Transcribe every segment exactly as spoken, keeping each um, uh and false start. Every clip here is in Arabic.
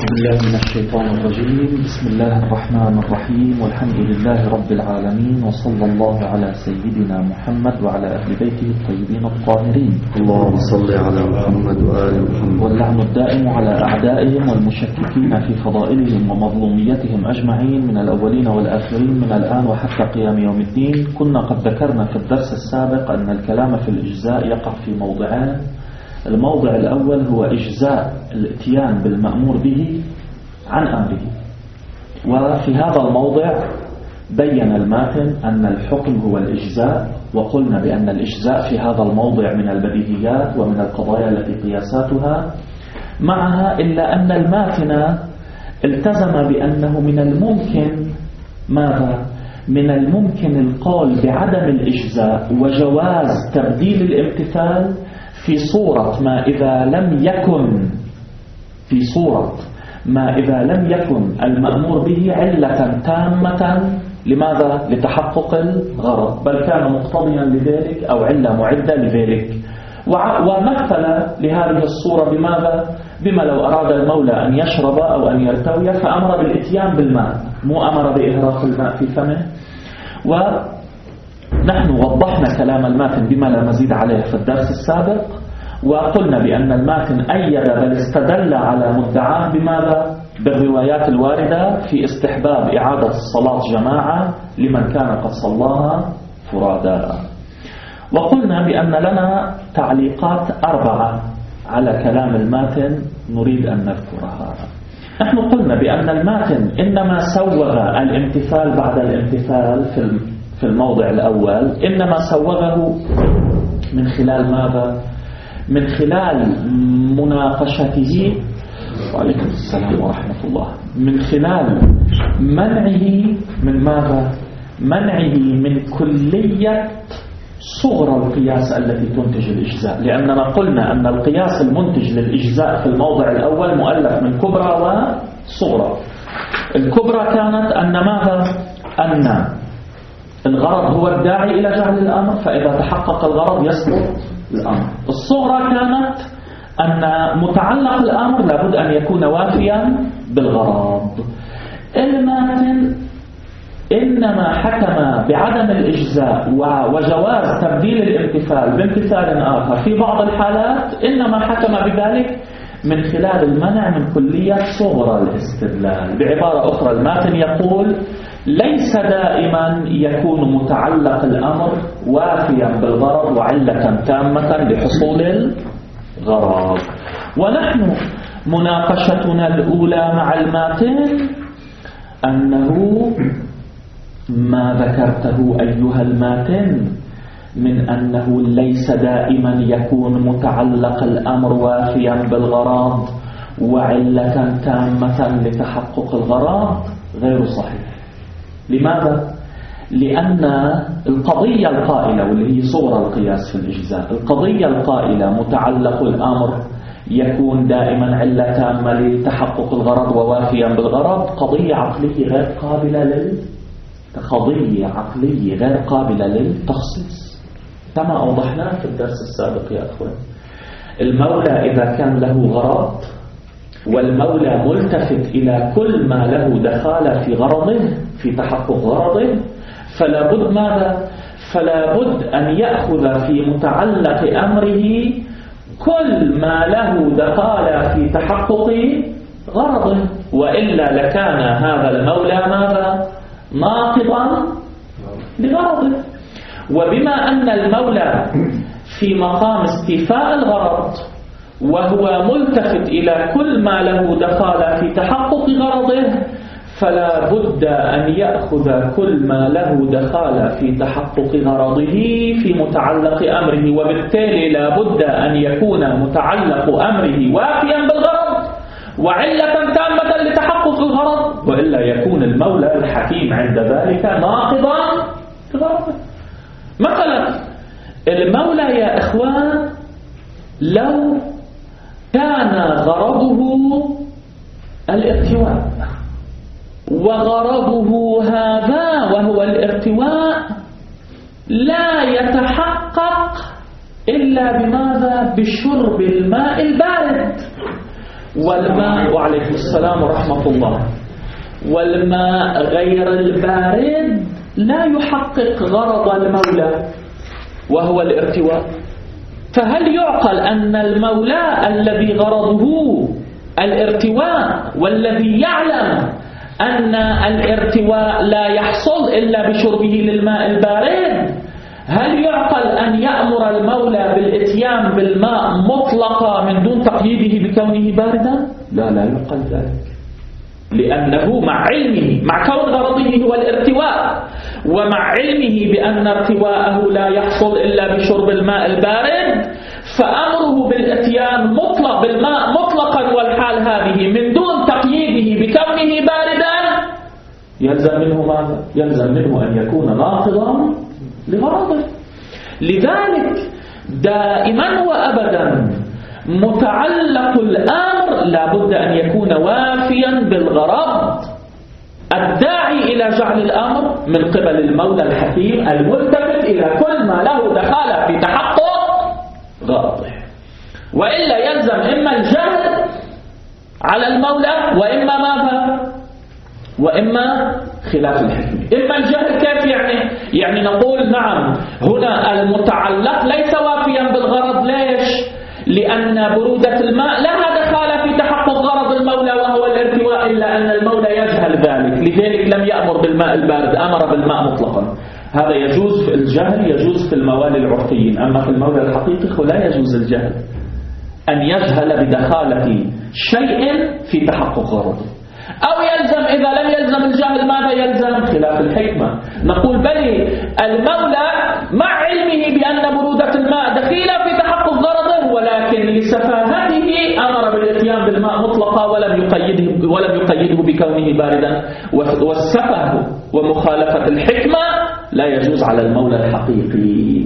أعوذ بالله من الشيطان الرجيم. بسم الله الرحمن الرحيم، والحمد لله رب العالمين، وصلى الله على سيدنا محمد وعلى أهل بيته الطيبين الطاهرين. اللهم صل على محمد وآل محمد. واللعن الدائم على أعدائهم والمشككين في فضائلهم ومظلوميتهم أجمعين من الأولين والآخرين من الآن وحتى قيام يوم الدين. كنا قد ذكرنا في الدرس السابق أن الكلام في الإجزاء يقع في موضعين. الموضع الأول هو إجزاء الاتيان بالمأمور به عن أمره، وفي هذا الموضع بين الماتن أن الحكم هو الإجزاء، وقلنا بأن الإجزاء في هذا الموضع من البديهيات ومن القضايا التي قياساتها معها، إلا أن الماتن التزم بأنه من الممكن ماذا؟ من الممكن القول بعدم الإجزاء وجواز تبديل الامتثال في صورة ما إذا لم يكن في صورة ما إذا لم يكن المأمور به علة تامة. لماذا؟ لتحقق الغرض، بل كان مقتضيا لذلك أو علة معدة لذلك. ومثل لهذه الصورة بماذا؟ بما لو أراد المولى أن يشرب أو أن يرتوي فأمر بالإتيان بالماء، مو أمر بإهراق الماء في فمه. و نحن وضحنا كلام الماتن بما لا مزيد عليه في الدرس السابق، وقلنا بأن الماتن أيد بل استدل على مدعاه بماذا؟ بالروايات الواردة في استحباب إعادة الصلاة جماعة لمن كان قد صلاها فرادا. وقلنا بأن لنا تعليقات أربعة على كلام الماتن نريد أن نذكرها. نحن قلنا بأن الماتن إنما سوغ الامتثال بعد الامتثال في في الموضع الأول، إنما سوغه من خلال ماذا؟ من خلال مناقشته، وعليكم السلام ورحمة الله، من خلال منعه من ماذا؟ منعه من كلية صغرى القياس التي تنتج الإجزاء، لأننا قلنا أن القياس المنتج للإجزاء في الموضع الأول مؤلف من كبرى وصغرى. الكبرى كانت أن ماذا؟ أن الغرض هو الداعي إلى جعل الأمر، فإذا تحقق الغرض يسقط الأمر. الصغرى كانت أن متعلق الأمر لابد أن يكون وافيا بالغرض. الماتن إنما حكم بعدم الإجزاء وجواز تبديل الامتثال بامتثال آخر في بعض الحالات، إنما حكم بذلك من خلال المنع من كلية صغرى الاستدلال. بعبارة أخرى الماتن يقول ليس دائما يكون متعلق الأمر وافيا بالغرض وعلة تامة لحصول الغرض. ونحن مناقشتنا الأولى مع الماتن أنه ما ذكرته أيها الماتن من أنه ليس دائما يكون متعلق الأمر وافيا بالغرض وعلة تامة لتحقق الغرض غير صحيح. لماذا؟ لأن القضية القائلة واللي هي صورة القياس في الإجزاء، القضية القائلة متعلق الأمر يكون دائما علة تامة لتحقق الغرض ووافيا بالغرض، قضية عقلية غير قابلة لل قضية عقلية غير قابلة للتخصيص كما أوضحنا في الدرس السابق يا أخوان. المولى إذا كان له غرض والمولى ملتفت إلى كل ما له دخالة في غرضه في تحقق غرضه، فلا بد ماذا؟ فلا بد أن يأخذ في متعلق أمره كل ما له دخالة في تحقق غرضه، وإلا لكان هذا المولى ماذا؟ ناقضا لغرضه. وبما أن المولى في مقام استيفاء الغرض وهو ملتفت إلى كل ما له دخالة في تحقق غرضه، فلا بد أن يأخذ كل ما له دخالة في تحقق غرضه في متعلق أمره، وبالتالي لا بد أن يكون متعلق أمره وافيا بالغرض وعلة تامة لتحقق الغرض، وإلا يكون المولى الحكيم عند ذلك ناقضا لغرضه. مثلا المولى يا إخوان لو كان غرضه الارتواء وغرضه هذا وهو الارتواء لا يتحقق إلا بماذا؟ بشرب الماء البارد، والماء وعليكم السلام ورحمة الله. والماء غير البارد لا يحقق غرض المولى وهو الارتواء. فهل يعقل أن المولى الذي غرضه الارتواء والذي يعلم أن الارتواء لا يحصل إلا بشربه للماء البارد، هل يعقل أن يأمر المولى بالإتيان بالماء مطلقا من دون تقييده بكونه باردا؟ لا لا يعقل ذلك، لأنه مع علمه مع كون غرضه هو الارتواء ومع علمه بأن ارتواءه لا يحصل إلا بشرب الماء البارد، فأمره بالإتيان مطلق بالماء مطلقا والحال هذه من دون تقييده بكونه باردا يلزم منه ماذا؟ يلزم منه أن يكون ناقضا لغرضه. لذلك دائما وأبدا متعلق الأمر لابد أن يكون وافيا بالغرض الداعي إلى جعل الأمر من قبل المولى الحكيم الملتفت إلى كل ما له دخالة في تحقق غرضه، وإلا يلزم إما الجهل على المولى وإما ماذا؟ وإما خلاف الحكمة. إما الجهل كيف يعني؟ يعني نقول نعم هنا المتعلق ليس وافيا بالغرض. ليش؟ لأن برودة الماء لها دخالة في تحقق غرض المولى وهو الارتواء، إلا أن المولى يجهل ذلك، لذلك لم يأمر بالماء البارد، أمر بالماء مطلقا. هذا يجوز في الجهل، يجوز في الموالي العرفيين، أما في المولى الحقيقي فلا يجوز الجهل أن يجهل بدخالة شيء في تحقق غرضه. أو يلزم إذا لم يلزم الجهل ماذا يلزم؟ خلاف الحكمة. نقول بل المولى مع علمه بأن برودة الماء دخيلة في تحقق غرضه، ولكن لسفاهته أمر بالإتيان بالماء مطلقا ولم يقيده ولم يقيده بكونه باردا. والسفه ومخالفة الحكمة لا يجوز على المولى الحقيقي.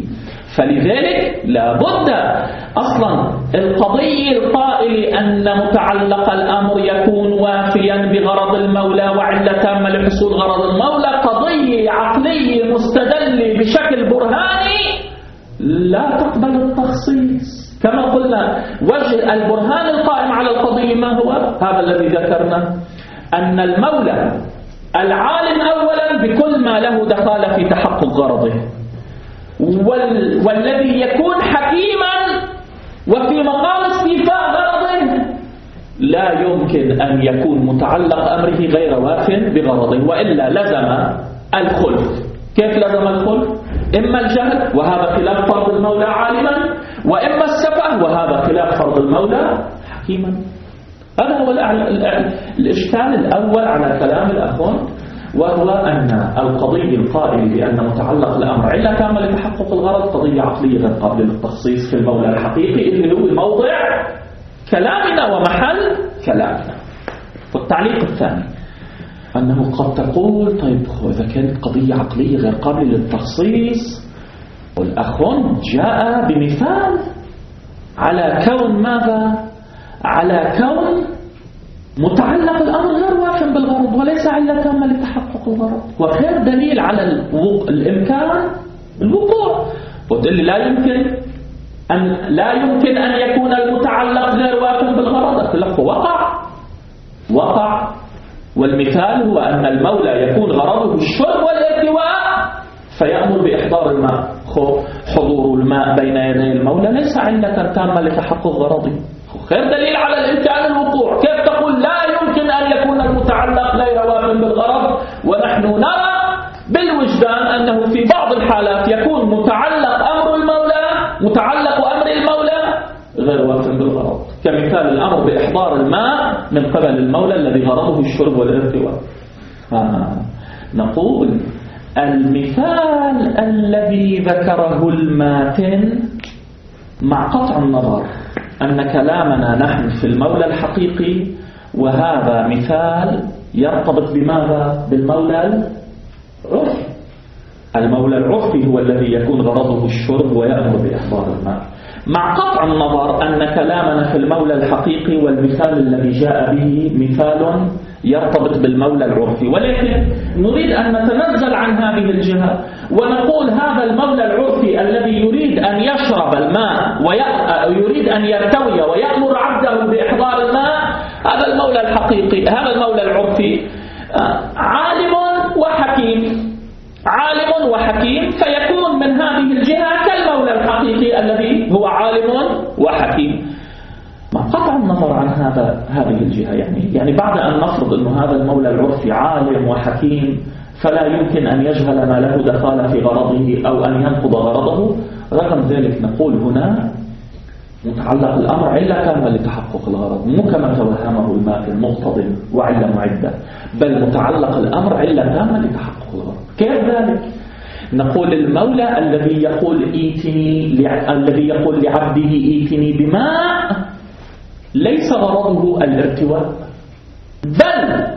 فلذلك لا بد أصلا القضية القائل أن متعلق الأمر يكون وافيا بغرض المولى وعلة تامة لحصول غرض المولى قضية عقلية مستدلة بشكل برهاني لا تقبل التخصيص. كما قلنا وجه البرهان القائم على القضية ما هو؟ هذا الذي ذكرنا، أن المولى العالم أولا بكل ما له دخالة في تحقق غرضه، وال... والذي يكون حكيما وفي مقام استيفاء غرضه لا يمكن أن يكون متعلق أمره غير واف بغرضه، وإلا لزم الخلف. كيف لزم الخلف؟ إما الجهل وهذا خلاف فرض المولى عالما، وإما السفه وهذا خلاف فرض المولى حكيما. هذا هو الإشكال الأول على كلام الأخوان، وهو أن القضية القائل بأن متعلق الأمر علة كاملة لتحقق الغرض قضية عقلية غير قابلة للتخصيص في المولى الحقيقي اللي هو موضع كلامنا ومحل كلامنا. والتعليق الثاني أنه قد تقول طيب إذا كانت قضية عقلية غير قابلة للتخصيص، والأخون جاء بمثال على كون ماذا؟ على كون متعلق الأمر غير واف بالغرض وليس علة تامة لتحقق الغرض، وغير دليل على الإمكان الوقوع. وتقول لي لا يمكن أن لا يمكن أن يكون المتعلق غير واف بالغرض. أقول لك وقع وقع والمثال هو أن المولى يكون غرضه الشرب والارتواء فيأمر بإحضار الماء. حضور الماء بين يدي المولى ليس علة تامة لتحقق غرضه، غير دليل على الإمكان الوقوع. كيف تقول لا يمكن أن يكون المتعلق غير واف بالغرض ونحن نرى بالوجدان أنه في بعض الحالات يكون متعلق أمر المولى متعلق أمر المولى غير واف بالغرض، كمثال الأمر بإحضار الماء من قبل المولى الذي غرضه الشرب والارتواء. آه. نقول المثال الذي ذكره الماتن مع قطع النظر أن كلامنا نحن في المولى الحقيقي، وهذا مثال يرتبط بماذا؟ بالمولى العرفي. المولى العرفي هو الذي يكون غرضه الشرب ويأمر بإحضار الماء، مع قطع النظر أن كلامنا في المولى الحقيقي والمثال الذي جاء به مثال يرتبط بالمولى العرفي. ولكن نريد أن نتنزل عن هذه الجهة ونقول هذا المولى العرفي الذي يريد أن يشرب الماء ويريد أن يرتوي ويأمر عبده بإحضار الماء، هذا المولى الحقيقي، هذا المولى العرفي عالم وحكيم، عالم وحكيم، فيكون من هذه الجهة كالمولى الحقيقي الذي هو عالم وحكيم. مع قطع النظر عن هذا هذه الجهة، يعني يعني بعد أن نفرض أن هذا المولى العرفي عالم وحكيم فلا يمكن أن يجهل ما له دخالة في غرضه أو أن ينقض غرضه، رغم ذلك نقول هنا متعلق الأمر علة كاملة لتحقق الغرض، مو كما توهمه الماكر مقتضٍ وعلة معدة، بل متعلق الأمر علة كاملة لتحقق الغرض. كيف ذلك؟ نقول المولى الذي يقول ايتني الذي يقول لعبده ايتني بماء ليس غرضه الارتواء، بل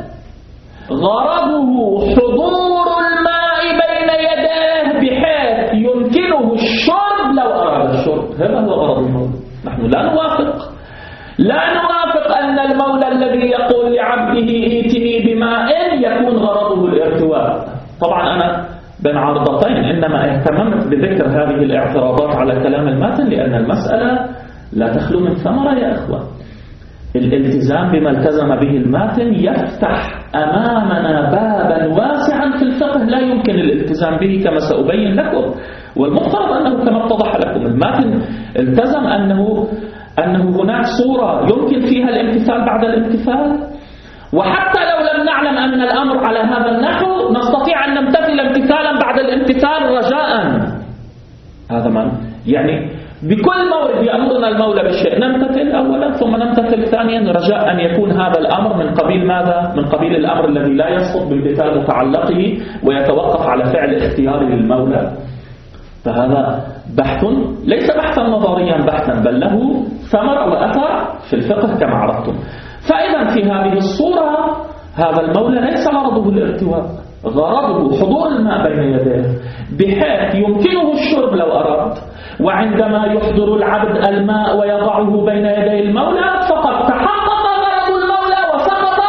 غرضه حضور الماء بين يديه بحيث يمكنه الشرب لو أراد الشرب. هذا هو غرض المولى. نحن لا نوافق لا نوافق أن المولى الذي يقول لعبده ائتني بماء يكون غرضه الارتواء. طبعا أنا بين عرضتين إنما اهتممت بذكر هذه الاعتراضات على كلام الماتن لأن المسألة لا تخلو من ثمرة يا أخوة. الالتزام بما التزم به الماتن يفتح أمامنا بابا واسعا في الفقه لا يمكن الالتزام به كما سأبين لكم، والمفترض أنه كما اتضح لكم الماتن التزم أنه أنه هناك صورة يمكن فيها الامتثال بعد الامتثال، وحتى لو لم نعلم أن الأمر على هذا النحو نستطيع أن نمتثل امتثالا بعد الامتثال رجاء. هذا من يعني بكل مورد يأمرنا المولى بالشيء نمتثل أولا ثم نمتثل ثانيا رجاء أن يكون هذا الأمر من قبيل ماذا؟ من قبيل الأمر الذي لا يسقط بامتثال متعلقه ويتوقف على فعل اختياره للمولى. فهذا بحث ليس بحثا نظريا بحثا بل له ثمر وأثر في الفقه كما عرفتم. فإذا في هذه الصورة هذا المولى ليس غرضه الارتواء، غرضه حضور الماء بين يديه بحيث يمكنه الشرب لو أراد، وعندما يحضر العبد الماء ويضعه بين يدي المولى فقد تحقق غرض المولى وسقط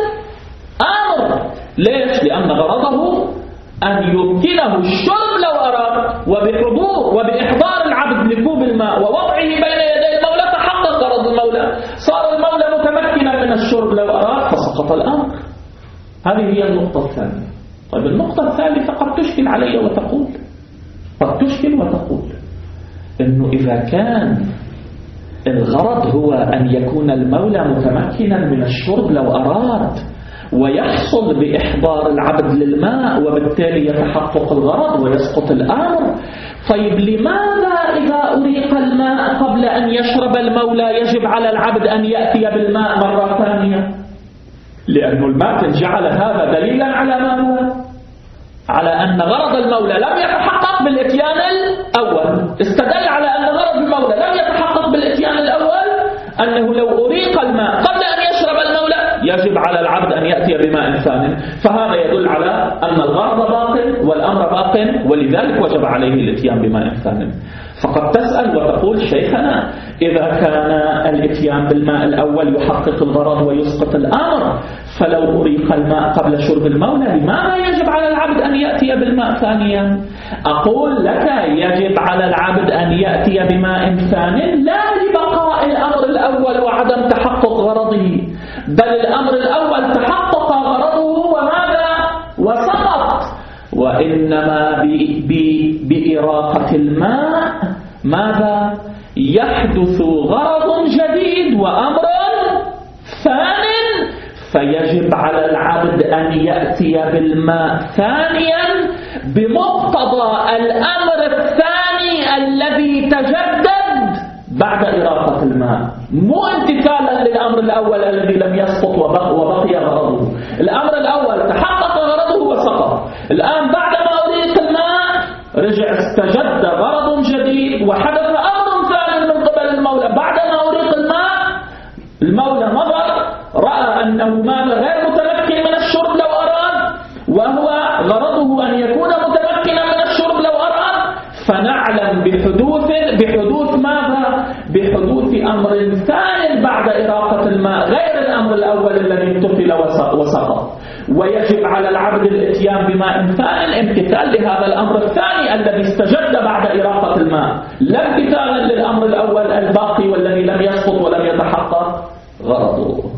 الأمر. ليش؟ لأن غرضه أن يمكنه الشرب لو أراد، وبحضور وبإحضار العبد لكوب الماء ووضعه بين يدي المولى تحقق غرض المولى، صار المولى متمكنا من الشرب لو أراد فسقط الأمر. هذه هي النقطة الثانية. طيب النقطة الثالثة قد تشكل علي وتقول قد تشكل وتقول إنه إذا كان الغرض هو أن يكون المولى متمكنا من الشرب لو أراد ويحصل بإحضار العبد للماء وبالتالي يتحقق الغرض ويسقط الأمر، طيب لماذا إذا أريق الماء قبل أن يشرب المولى يجب على العبد أن يأتي بالماء مرة ثانية؟ لأن الماتن جعل هذا دليلا على ماذا؟ على أن غرض المولى لم يتحقق بالإتيان الأول. استدل على أن غرض المولى لم يتحقق بالإتيان الأول أنه لو أريق الماء قبل أن يشرب المولى يجب على العبد أن يأتي بماء ثانٍ، فهذا يدل على أن الغرض باق والأمر باق ولذلك وجب عليه الإتيان بماء ثانٍ. فقد تسأل وتقول شيخنا إذا كان الإتيان بالماء الأول يحقق الغرض ويسقط الأمر فلو أريق الماء قبل شرب المولى لماذا يجب على العبد أن يأتي بالماء ثانيا؟ أقول لك يجب على العبد أن يأتي بماء ثان لا لبقاء الأمر الأول وعدم تحقق غرضه، بل الأمر الأول تحقق غرضه وماذا؟ وسقط، وإنما بإراقة الماء ماذا؟ يحدث غرض جديد وأمر ثان، فيجب على العبد أن يأتي بالماء ثانيا بمقتضى الأمر الثاني الذي تجدد بعد إراقة الماء، مو امتثالا للأمر الأول الذي لم يسقط وبقي غرضه. الأمر الأول تحقق غرضه وسقط، الآن بعدما أريق الماء رجع استجد غرض جديد وحدث أمر ثاني من قبل المولى. بعدما أريق الماء المولى نظر رأى أنه ماء غير متمكن من الشرب لو أراد، وهو غرضه أن يكون متمكنا من الشرب لو أراد، فنعلم بحدوث بحدوث ماذا؟ بحدوث أمر ثاني بعد إراقة الماء غير الأمر الأول الذي امتثل وسقط، ويجب على العبد الاتيان بماء ثان امتثال لهذا الأمر الثاني الذي استجد بعد إراقة الماء، لا امتثالا للأمر الأول الباقي والذي لم يسقط ولم يتحقق غرضه.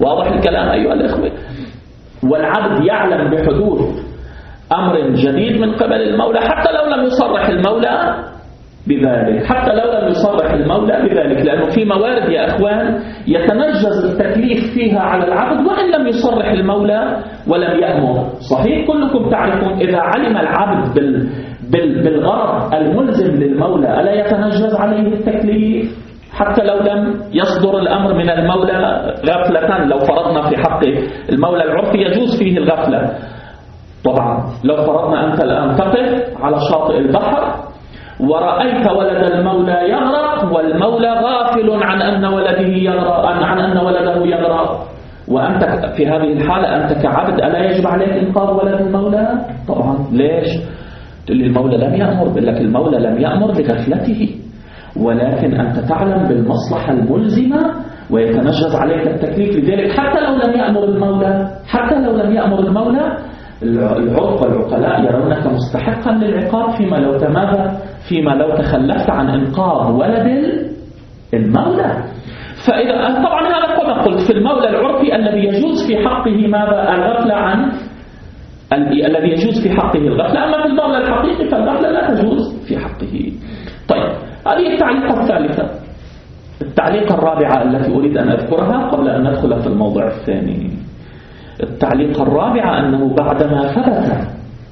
واضح الكلام أيها الإخوة؟ والعبد يعلم بحدوث أمر جديد من قبل المولى حتى لو لم يصرح المولى بذلك، حتى لو لم يصرح المولى بذلك، لأنه في موارد يا أخوان يتنجز التكليف فيها على العبد وإن لم يصرح المولى ولم يأمر. صحيح كلكم تعرفون إذا علم العبد بال بال بالغرض الملزم للمولى ألا يتنجز عليه التكليف حتى لو لم يصدر الأمر من المولى غفلة؟ لو فرضنا في حق المولى العرفي يجوز فيه الغفلة طبعا. لو فرضنا أنت الآن تقف على شاطئ البحر ورأيت ولد المولى يغرق والمولى غافل عن أن ولده يغرق، عن أن ولده يغرق، وأنت في هذه الحالة أنت كعبد ألا يجب عليك إنقاذ ولد المولى؟ طبعا. ليش؟ تقول لي المولى لم يأمر. بقول لك المولى لم يأمر لغفلته، ولكن أنت تعلم بالمصلحة الملزمة ويتنجز عليك التكليف. لذلك حتى لو لم يأمر المولى حتى لو لم يأمر المولى العرف والعقلاء يرونك مستحقا للعقاب فيما لو تماذا فيما لو تخلفت عن إنقاذ ولد المولى. فإذا طبعا هذا كما قلت في المولى العرفي الذي يجوز في حقه ماذا؟ الغفلة عن الذي يجوز في حقه الغفلة. أما في المولى الحقيقي فالغفلة لا تجوز في حقه. طيب هذه التعليقة الثالثة. التعليقة الرابعة التي أريد أن أذكرها قبل أن ندخل في الموضوع الثاني. التعليقة الرابعة أنه بعدما ثبت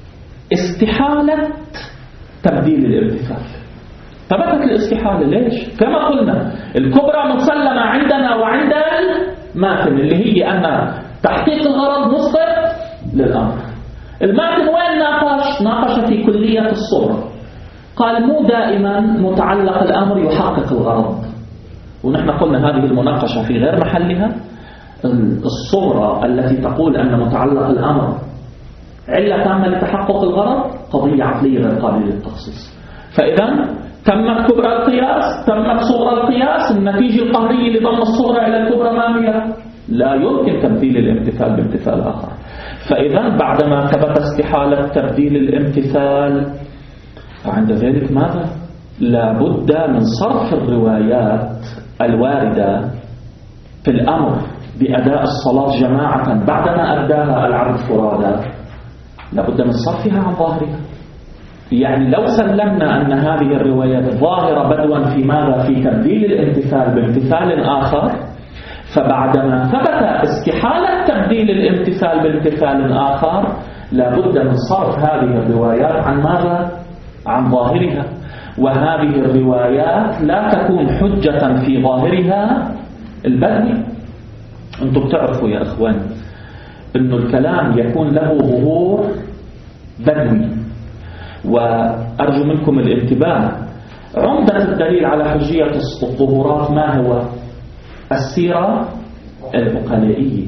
استحالة تبديل الامتثال، ثبتت الاستحالة. ليش؟ كما قلنا الكبرى مسلمة عندنا وعند الماتن اللي هي أن تحقيق الغرض مسبق للأمر. الماتن وين ناقش؟ ناقش في كلية الصورة، قال مو دائما متعلق الأمر يحقق الغرض، ونحن قلنا هذه المناقشة في غير محلها. الصورة التي تقول أن متعلق الأمر علة تامة لتحقق الغرض قضية عقلية غير قابلة للتخصيص. فإذا تمت كبرى القياس، تمت صغرى القياس، النتيجة القهرية لضم الصغرى إلى الكبرى ما هي؟ لا يمكن تبديل الامتثال بامتثال آخر. فإذا بعدما ثبت استحالة تبديل الامتثال فعند ذلك ماذا؟ لا بد من صرف الروايات الواردة في الأمر بأداء الصلاة جماعة بعدما أداها العبد فرادا، لا بد من صرفها عن ظاهرها. يعني لو سلمنا أن هذه الروايات ظاهرة بدوا في ماذا؟ في تبديل الامتثال بامتثال آخر، فبعدما ثبت استحالة تبديل الامتثال بامتثال آخر لا بد من صرف هذه الروايات عن ماذا؟ عن ظاهرها. وهذه الروايات لا تكون حجة في ظاهرها البدوي. أنتم بتعرفوا يا أخوان أنه الكلام يكون له ظهور بدوي، وأرجو منكم الانتباه. عمدة الدليل على حجية الظهورات ما هو؟ السيرة العقلائية،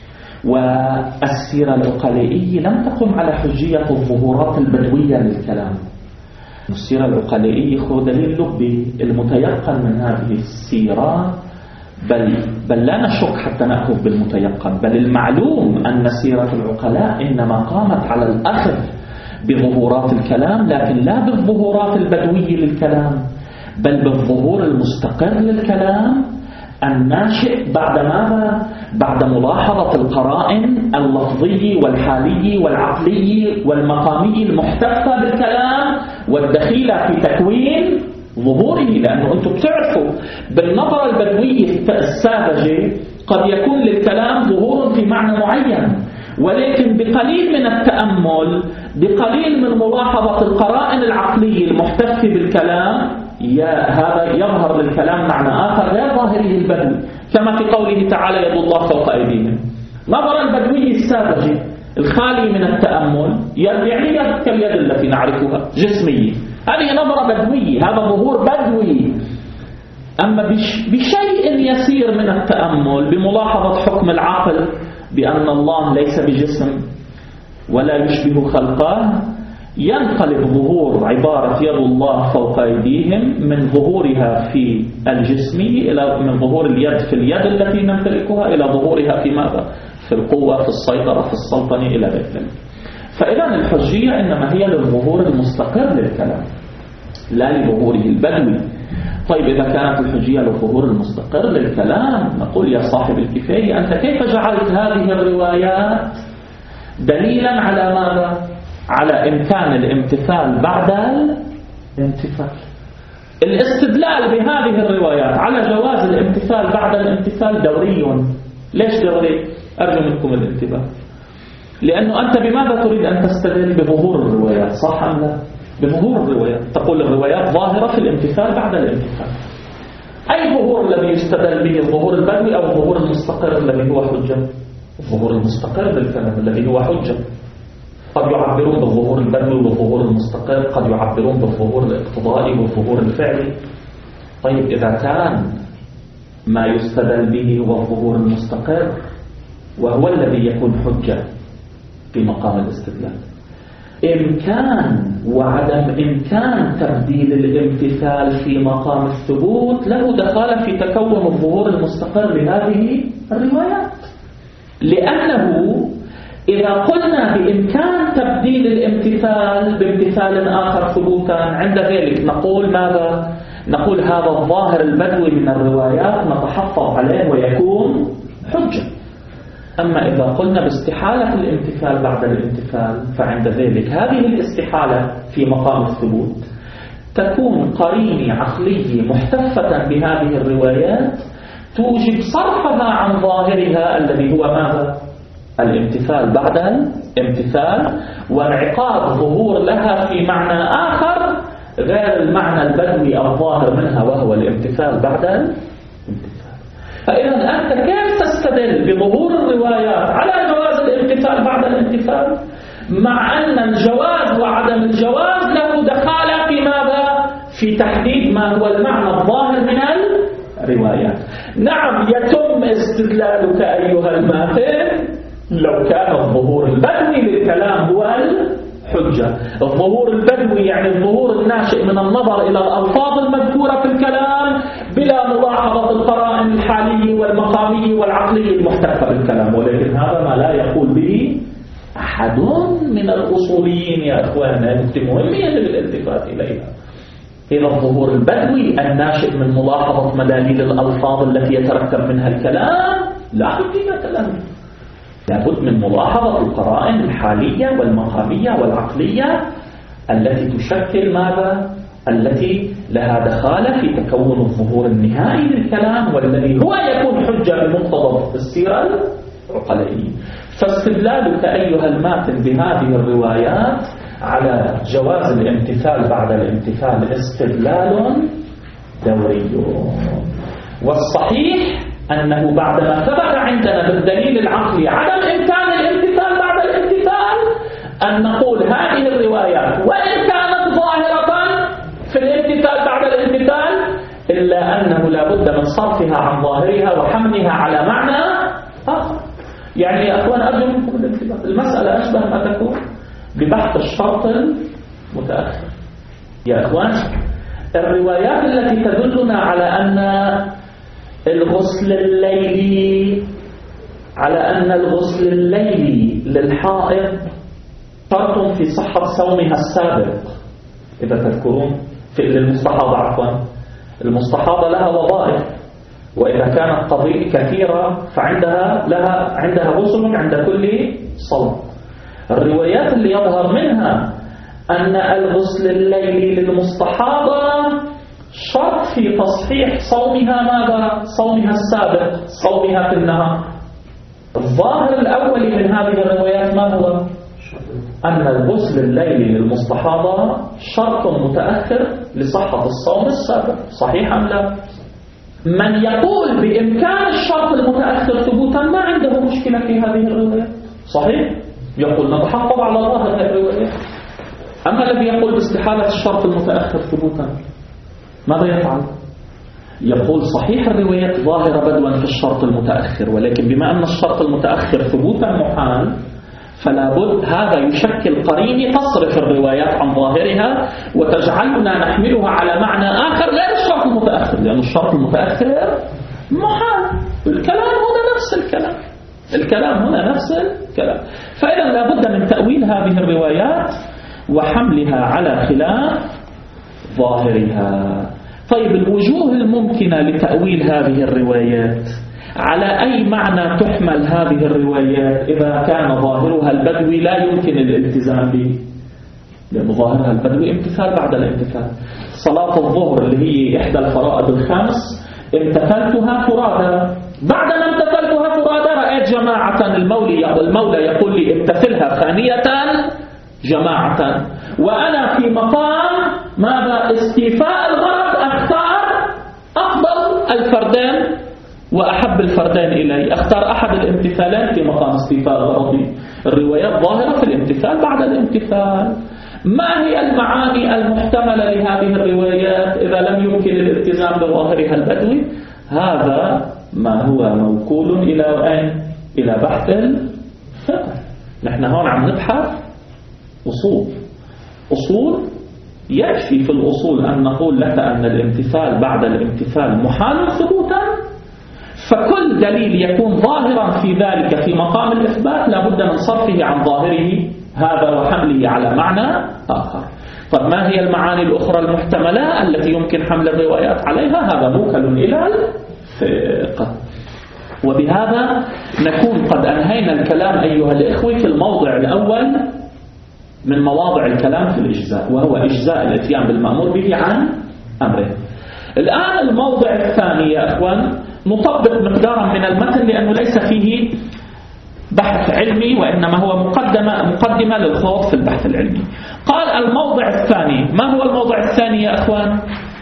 والسيرة العقلائية لم تقم على حجية الظهورات البدوية للكلام. السيرة العقلائية هو دليل لبي المتيقن من هذه السيرة، بل, بل لا نشك حتى نأخذ بالمتيقن، بل المعلوم أن سيرة العقلاء إنما قامت على الأخذ بظهورات الكلام، لكن لا بالظهورات البدوية للكلام، بل بالظهور المستقر للكلام الناشئ بعد ماذا؟ بعد ملاحظة القرائن اللفظية والحالية والعقلية والمقامية المحتفة بالكلام والدخيلة في تكوين ظهوره. لأنه أنتم بتعرفوا بالنظرة البدوية الساذجة قد يكون للكلام ظهور في معنى معين، ولكن بقليل من التأمل، بقليل من ملاحظة القرائن العقلية المحتفة بالكلام يا هذا يظهر للكلام معنى آخر غير ظاهره البدوي، كما في قوله تعالى يد الله فوق أيديهم. نظرة البدوية الساذجة الخالي من التأمل يعني يد كاليد التي نعرفها جسمية، هذه نظرة بدوية، هذا ظهور بدوي. أما بشيء يسير من التأمل بملاحظة حكم العقل بأن الله ليس بجسم ولا يشبه خلقه ينقلب ظهور عبارة يد الله فوق أيديهم من ظهورها في الجسم إلى من ظهور اليد في اليد التي نمتلكها إلى ظهورها في ماذا؟ في القوة، في السيطرة، في السلطنة إلى ذلك. فإذا الحجية إنما هي للظهور المستقر للكلام لا لظهوره البدوي. طيب إذا كانت الحجية لظهور المستقر للكلام نقول يا صاحب الكفاية أنت كيف جعلت هذه الروايات دليلا على ماذا؟ على إمكان الامتثال بعد الامتثال. الاستدلال بهذه الروايات على جواز الامتثال بعد الامتثال دوري. ليش دوري؟ أرجو منكم الانتباه، لأنه أنت بماذا تريد أن تستدل؟ بظهور الروايات، صح أم لا؟ بظهور الروايات، تقول الروايات ظاهرة في الامتثال بعد الامتثال. أي ظهور الذي يستدل به؟ الظهور البدوي أو الظهور المستقر الذي هو حجة؟ الظهور المستقر بالكلام الذي هو حجة. قد يعبرون بالظهور البدوي والظهور المستقر، قد يعبرون بالظهور الاقتضائي والظهور الفعلي. طيب إذا كان ما يستدل به هو الظهور المستقر وهو الذي يكون حجة في مقام الاستدلال، إمكان وعدم إمكان تبديل الامتثال في مقام الثبوت له دخالة في تكون الظهور المستقر لهذه الروايات. لأنه إذا قلنا بإمكان تبديل الامتثال بامتثال آخر ثبوتا، عند ذلك نقول ماذا؟ نقول هذا الظاهر البدوي من الروايات نتحفظ عليه ويكون حجة. أما إذا قلنا باستحالة الامتثال بعد الامتثال فعند ذلك هذه الاستحالة في مقام الثبوت تكون قرينة عقلية محتفة بهذه الروايات توجب صرفها عن ظاهرها الذي هو ماذا؟ الامتثال بعد الامتثال، وانعقاد ظهور لها في معنى آخر غير المعنى البدوي الظاهر منها وهو الامتثال بعد الامتثال. فإذا أنت كيف تستدل بظهور الروايات على جواز الامتثال بعد الامتثال مع أن الجواز وعدم الجواز له دخالة في ماذا؟ في تحديد ما هو المعنى الظاهر من الروايات. نعم يتم استدلالك أيها الماثل لو كان الظهور البدوي للكلام هو الحجة. الظهور البدوي يعني الظهور الناشئ من النظر إلى الألفاظ المذكورة في الكلام بلا ملاحظة القرائن الحالية والمقامية والعقلية المحتفة بالكلام، ولكن هذا ما لا يقول به أحد من الأصوليين يا أخوانا. مهم يجب الالتفات إليها. إلى الظهور البدوي الناشئ من ملاحظة مداليل الألفاظ التي يتركب منها الكلام لا حجية له، لابد من ملاحظة القرائن الحالية والمقامية والعقلية التي تشكل ماذا؟ التي لها دخالة في تكون الظهور النهائي للكلام والذي هو يكون حجة بمقتضى السيرة العقلائية. فاستدلالك أيها الماثل بهذه الروايات على جواز الامتثال بعد الامتثال استدلال دوري. والصحيح أنه بعدما ثبت عندنا بالدليل العقلي عدم إمكان الامتثال بعد الامتثال أن نقول هذه الروايات وإن كانت ظاهرة في الامتثال بعد الامتثال إلا أنه لا بد من صرفها عن ظاهرها وحملها على معنى آخر. يعني يا أخوان أرجو منكم الانتباه، المسألة أشبه ما تكون ببحث الشرط المتأخر. يا أخوان الروايات التي تدلنا على أن الغسل الليلي على أن الغسل الليلي للحائض شرط في صحة صومها السابق. إذا تذكرون في المستحاضة عفوا المستحاضة لها وظائف، وإذا كانت قضية كثيرة فعندها لها عندها غسل عند كل صلاة. الروايات اللي يظهر منها أن الغسل الليلي للمستحاضة شرط في تصحيح صومها ماذا؟ صومها السابق، صومها في النهار. الظاهر الأول من هذه الروايات ما هو؟ أن الغسل الليلي للمستحاضة شرط متأخر لصحة الصوم السابق، صحيح أم لا؟ من يقول بإمكان الشرط المتأخر ثبوتا ما عنده مشكلة في هذه الروايات، صحيح؟ يقول نتحفظ على ظاهر هذه الروايات. أما الذي يقول باستحالة الشرط المتأخر ثبوتا ماذا يفعل؟ يقول صحيح الروايات ظاهرة بدوا في الشرط المتأخر، ولكن بما أن الشرط المتأخر ثبوتا محال فلا بد هذا يشكل قرينة تصرف الروايات عن ظاهرها وتجعلنا نحملها على معنى آخر غير الشرط المتأخر، لأن الشرط المتأخر محال. الكلام هنا نفس الكلام الكلام هنا نفس الكلام. فإذا لا بد من تأويل هذه الروايات وحملها على خلاف ظاهرها. طيب الوجوه الممكنة لتأويل هذه الروايات، على أي معنى تحمل هذه الروايات إذا كان ظاهرها البدوي لا يمكن الالتزام به؟ لأن ظاهرها البدوي امتثال بعد الامتثال. صلاة الظهر اللي هي إحدى الفرائض الخمس امتثلتها فرادى، بعدما امتثلتها فرادى رأيت جماعة، المولي المولى يقول لي امتثلها ثانية جماعة، وأنا في مقام ماذا؟ استيفاء الغرض، أختار أفضل الفردين وأحب الفردين إلي، أختار أحد الامتثالين في مقام استيفاء غرضي. الروايات ظاهرة في الامتثال بعد الامتثال. ما هي المعاني المحتملة لهذه الروايات إذا لم يمكن الالتزام بظاهرها البدوي؟ هذا ما هو موكول إلى أين؟ إلى بحث الفقه. نحن هون عم نبحث أصول. أصول يكفي في الأصول أن نقول لك أن الامتثال بعد الامتثال محال ثبوتا، فكل دليل يكون ظاهرا في ذلك في مقام الإثبات لابد من صرفه عن ظاهره هذا وحمله على معنى آخر. طب ما هي المعاني الأخرى المحتملة التي يمكن حمل الروايات عليها؟ هذا موكل إلى الفقه. وبهذا نكون قد أنهينا الكلام أيها الإخوة في الموضع الأول من مواضع الكلام في الإجزاء، وهو إجزاء الاتيان بالمأمور به عن أمره. الآن الموضع الثاني يا أخوان نطبق مقدارا من المتن لأنه ليس فيه بحث علمي وإنما هو مقدمة, مقدمة للخوض في البحث العلمي. قال الموضع الثاني. ما هو الموضع الثاني يا أخوان؟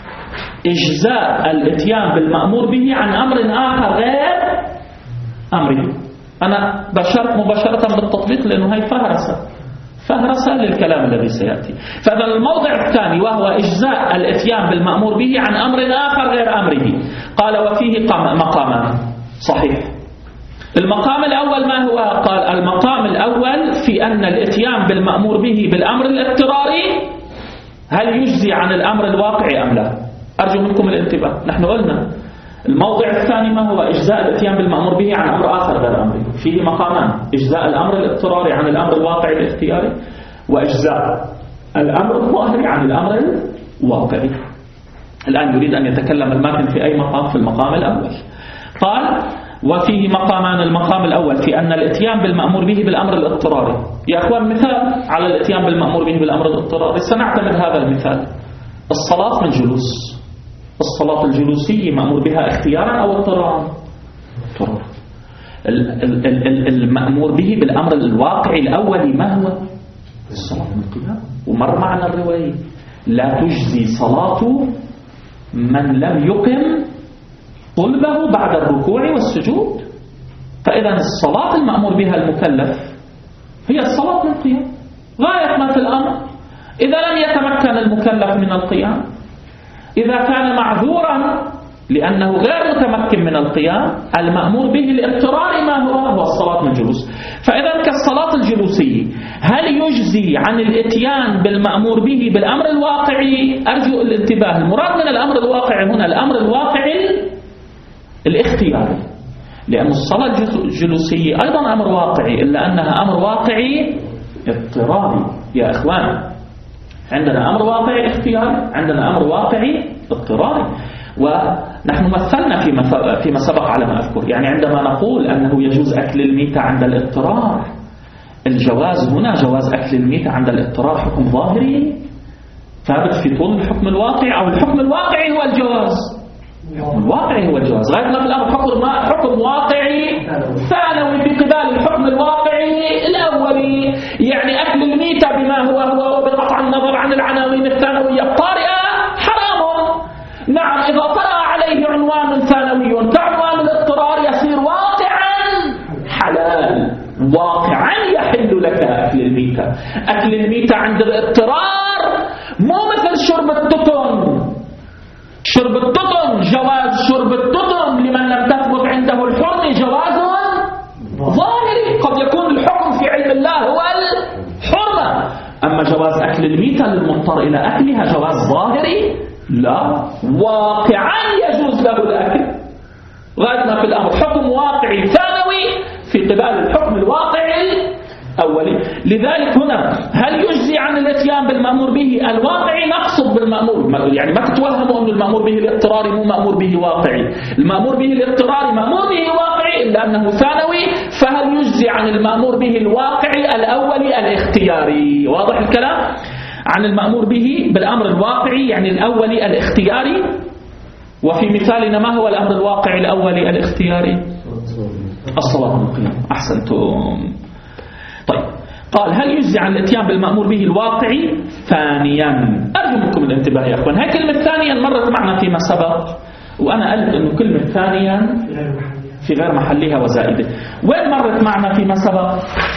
إجزاء الاتيان بالمأمور به عن أمر آخر غير أمره. أنا بشرت مباشرة بالتطبيق لأنه هي فهرسة فهرسة للكلام الذي سيأتي. فهذا الموضع الثاني وهو إجزاء الاتيان بالمأمور به عن أمر آخر غير أمره. قال وفيه مقامان. صحيح. المقام الأول ما هو؟ قال المقام الأول في أن الاتيان بالمأمور به بالأمر الاضطراري هل يجزي عن الأمر الواقعي أم لا؟ أرجو منكم الانتباه. نحن قلنا الموضع الثاني ما هو؟ إجزاء الاتيان بالمأمور به عن أمر آخر غير أمره. فيه مقامان: إجزاء الأمر الاضطراري عن الأمر الواقعي الاختياري، وإجزاء الأمر الظاهري عن الأمر الواقعي. الآن يريد أن يتكلم الماتن في أي مقام؟ في المقام الأول. قال وفيه مقامان. المقام الأول في أن الاتيان بالمأمور به بالأمر الاضطراري. يا أخوان مثال على الاتيان بالمأمور به بالأمر الاضطراري، سنعتمد هذا المثال: الصلاة من جلوس. الصلاة الجلوسية مأمور بها اختيارا أو اضطرارا؟ اضطرارا. المأمور به بالأمر الواقعي الأولي ما هو؟ الصلاة من قيام. ومر معنا الرواية: لا تجزي صلاة من لم يقم طلبه بعد الركوع والسجود. فإذا الصلاة المأمور بها المكلف هي الصلاة من قيام غاية ما في الأمر. إذا لم يتمكن المكلف من القيام، إذا كان معذورا لأنه غير متمكن من القيام، المأمور به الاضطراري ما هو؟ هو الصلاة من جلوس. فإذا كالصلاة الجلوسية هل يجزي عن الاتيان بالمأمور به بالأمر الواقعي؟ أرجو الانتباه. المراد من الأمر الواقعي هنا الأمر الواقعي الاختياري، لأن الصلاة الجلوسية أيضا أمر واقعي، إلا أنها أمر واقعي اضطراري. يا إخوان، عندنا أمر واقعي اختياري، عندنا أمر واقعي اضطراري. ونحن مثلنا فيما فيما سبق على ما أذكر. يعني عندما نقول أنه يجوز أكل الميتة عند الاضطرار، الجواز هنا جواز أكل الميتة عند الاضطرار حكم ظاهري ثابت في طول الحكم الواقعي، أو الحكم الواقعي هو الجواز؟ الحكم الواقعي هو الجواز. غاية ما في الأمر حكم حكم واقعي ثانوي في قبال الحكم الواقعي الأولي. يعني أكل الميتة بما هو هو وبقطع النظر عن العناوين الثانوية الطارئة حرام. نعم، إذا طرأ عليه عنوان ثانوي كعنوان الاضطرار يصير واقعا حلال، واقعا يحل لك أكل الميتة. أكل الميتة عند الاضطرار مو مثل شرب التطن. شرب التطن جواز شرب التطن لمن لم تثبت عنده الحرمة جواز ظاهري، قد يكون الحكم في علم الله هو الحرمة. أما جواز أكل الميتة للمضطر إلى أكلها جواز ظاهري؟ لا، واقعا يجوز له الأكل. غاية ما في الأمر حكم واقعي ثانوي في قبال الحكم الواقعي أولي. لذلك هنا هل يجزي عن الاتيان بالمأمور به الواقعي؟ نقصد بالمأمور، يعني ما تتوهموا أن المأمور به الاضطراري مو مأمور به واقعي. المأمور به الاضطراري مأمور به واقعي إلا أنه ثانوي، فهل يجزي عن المأمور به الواقعي الأولي الاختياري؟ واضح الكلام؟ عن المأمور به بالأمر الواقعي يعني الأولي الاختياري. وفي مثالنا ما هو الأمر الواقعي الأولي الاختياري؟ الصلاة من القيام. أحسنتم. طيب قال هل يجزي عن الاتيان بالمأمور به الواقعي ثانيا؟ أرجو منكم الانتباه يا أخوان، هاي كلمة ثانيا مرت معنا فيما سبق، وأنا قلت أنه كلمة ثانيا في غير محلها وزائدة. وين مرت معنا فيما سبق؟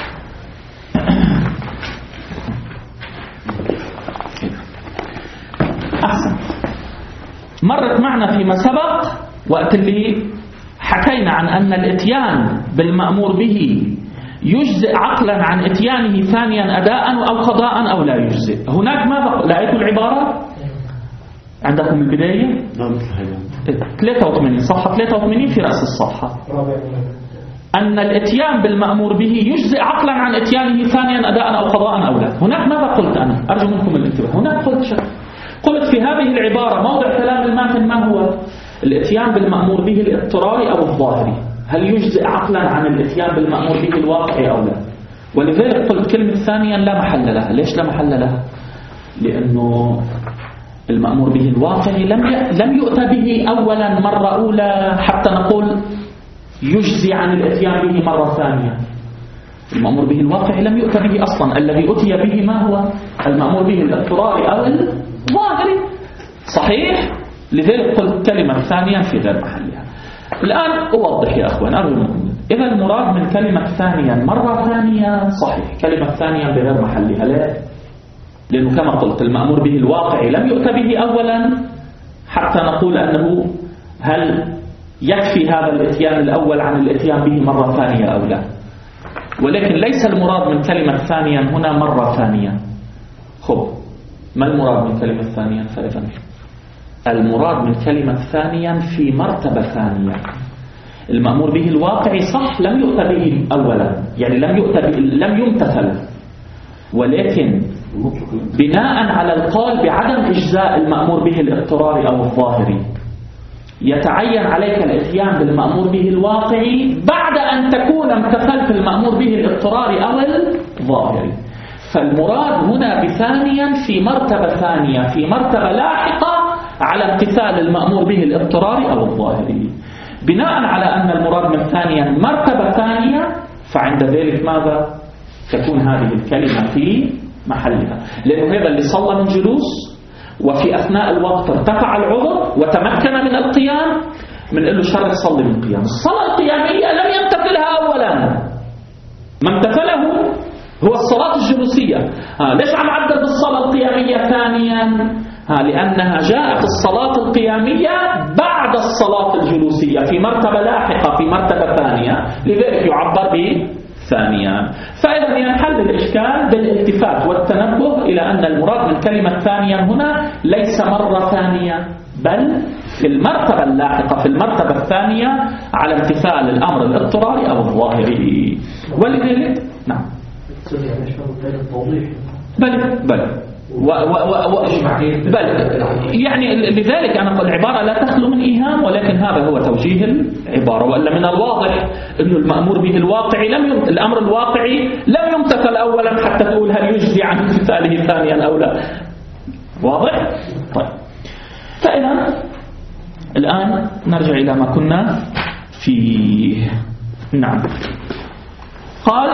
أحسن، مرت معنا فيما سبق وقت اللي حكينا عن أن الاتيان بالمأمور به يجزئ عقلا عن اتيانه ثانيا أداء أو قضاء أو لا يجزئ. هناك ماذا لقيتوا العبارة عندكم البداية ثلاثة وثمانين صفحة ثلاثة وثمانين في رأس الصفحة، أن الاتيان بالمأمور به يجزئ عقلا عن اتيانه ثانيا أداء أو قضاء أو لا. هناك ماذا قلت أنا؟ أرجو منكم الانتباه. هناك قلت شيء، قلت في هذه العبارة موضع كلام الماتن ما هو؟ الاتيان بالمأمور به الاضطراري أو الظاهري. هل يجزئ عقلا عن الاتيان بالمأمور به الواقعي أو لا؟ ولذلك قلت كلمة ثانيا لا محل لها. ليش لا محل لها؟ لأنه المأمور به الواقعي لم لم يؤتى به أولا مرة أولى حتى نقول يجزي عن الاتيان به مرة ثانية. المأمور به الواقعي لم يؤتى به أصلا، الذي أتي به ما هو؟ المأمور به الاضطراري أو الظاهري. صحيح؟ لذلك قلت كلمة ثانيا في غير محلها. الآن أوضح يا أخوان أرجو منكم، إذا المراد من كلمة ثانيا مرة ثانية صحيح، كلمة ثانيا بغير محلها. لا، لأنه كما قلت المأمور به الواقعي لم يؤتى به أولا حتى نقول أنه هل يكفي هذا الاتيان الأول عن الاتيان به مرة ثانية أو لا. ولكن ليس المراد من كلمة ثانيا هنا مرة ثانية. خب ما المراد من كلمة ثانيا؟ فإذا المراد من كلمة ثانيا في مرتبة ثانية. المأمور به الواقعي صح لم يؤتى به أولا، يعني لم يؤتى به لم يمتثل، ولكن بناء على القول بعدم إجزاء المأمور به الاضطراري أو الظاهري يتعين عليك الاتيان بالمأمور به الواقعي بعد أن تكون امتثلت المأمور به الاضطراري أو الظاهري. فالمراد هنا بثانيا في مرتبة ثانية، في مرتبة لاحقة على امتثال المأمور به الاضطراري أو الظاهري. بناء على أن المراد من ثانيا مرتبة ثانية فعند ذلك ماذا؟ تكون هذه الكلمة في محلها، لأنه هذا اللي صلى من جلوس وفي أثناء الوقت ارتفع العذر وتمكن من القيام، من له شرط صلي من قيام. الصلاة القيامية لم يمتثلها أولا، ما امتثله هو الصلاة الجلوسية. ها ليش عم عدد الصلاة القيامية ثانيا؟ ها لأنها جاءت الصلاة القيامية بعد الصلاة الجلوسية في مرتبة لاحقة، في مرتبة ثانية، لذلك يعبر بثانيا. فإذا ينحل الإشكال بالالتفات والتنبه إلى أن المراد من كلمة ثانيا هنا ليس مرة ثانية، بل في المرتبة اللاحقة، في المرتبة الثانية على امتثال الأمر الاضطراري أو الظاهري. ولذلك نعم بل بل و و و بل يعني لذلك أنا أقول العبارة لا تخلو من إيهام، ولكن هذا هو توجيه العبارة. وإلا من الواضح أن المأمور به الواقعي لم يمت... الأمر الواقعي لم يمتثل أولا حتى تقول هل يجزي عن امتثاله ثانيا أو لا. واضح؟ طيب فإذا الآن نرجع إلى ما كنا فيه. نعم قال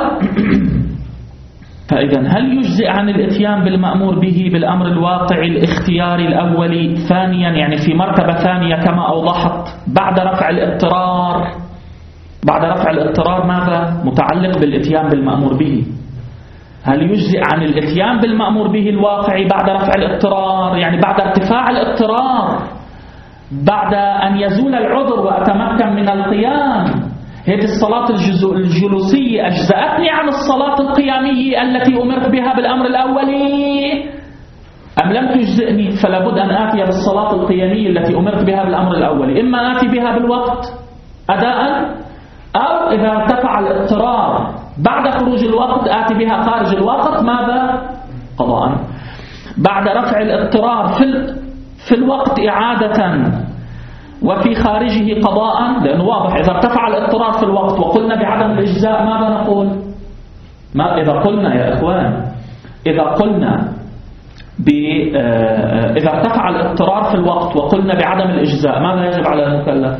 فإذا هل يجزئ عن الاتيان بالمأمور به بالأمر الواقعي الاختياري الأولي ثانيا، يعني في مرتبة ثانية كما أوضحت بعد رفع الاضطرار. بعد رفع الاضطرار ماذا؟ متعلق بالاتيان بالمأمور به. هل يجزئ عن الاتيان بالمأمور به الواقعي بعد رفع الاضطرار، يعني بعد ارتفاع الاضطرار، بعد أن يزول العذر وأتمكن من القيام. هذه الصلاة الجلوسية أجزأتني عن الصلاة القيامية التي أمرت بها بالأمر الأولي أم لم تجزئني؟ فلا بد أن آتي بالصلاة القيامية التي أمرت بها بالأمر الأولي، إما آتي بها بالوقت أداء، أو إذا ارتفع الاضطرار بعد خروج الوقت آتي بها خارج الوقت ماذا؟ قضاء. بعد رفع الاضطرار في في الوقت إعادة وفي خارجه قضاء، لأنه واضح إذا ارتفع الاضطرار في الوقت وقلنا بعدم الإجزاء ماذا نقول؟ ما إذا قلنا يا إخوان إذا قلنا ب إذا ارتفع الاضطرار في الوقت وقلنا بعدم الإجزاء ماذا يجب على المكلف؟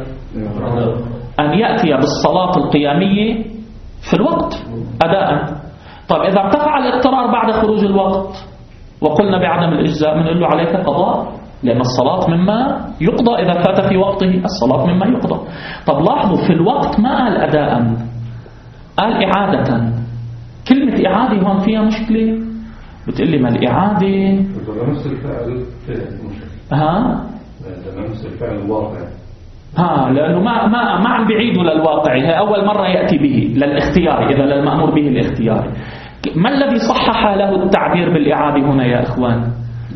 أن يأتي بالصلاة القيامية في الوقت أداء. طيب إذا ارتفع الاضطرار بعد خروج الوقت وقلنا بعدم الإجزاء بنقول له عليك قضاء، لأن الصلاة مما يقضى إذا فات في وقته، الصلاة مما يقضى. طب لاحظوا في الوقت ما قال أداء، قال إعادة. كلمة إعادة هون فيها مشكلة. بتقول لي ما الإعادة إذا نفس الفعل ها إذا نفس الفعل الواقع ها لأنه ما ما ما عم بعيده للواقع، هي أول مرة يأتي به للاختياري، إذا للمأمور به الاختياري. ما الذي صحح له التعبير بالإعادة هنا يا إخوان؟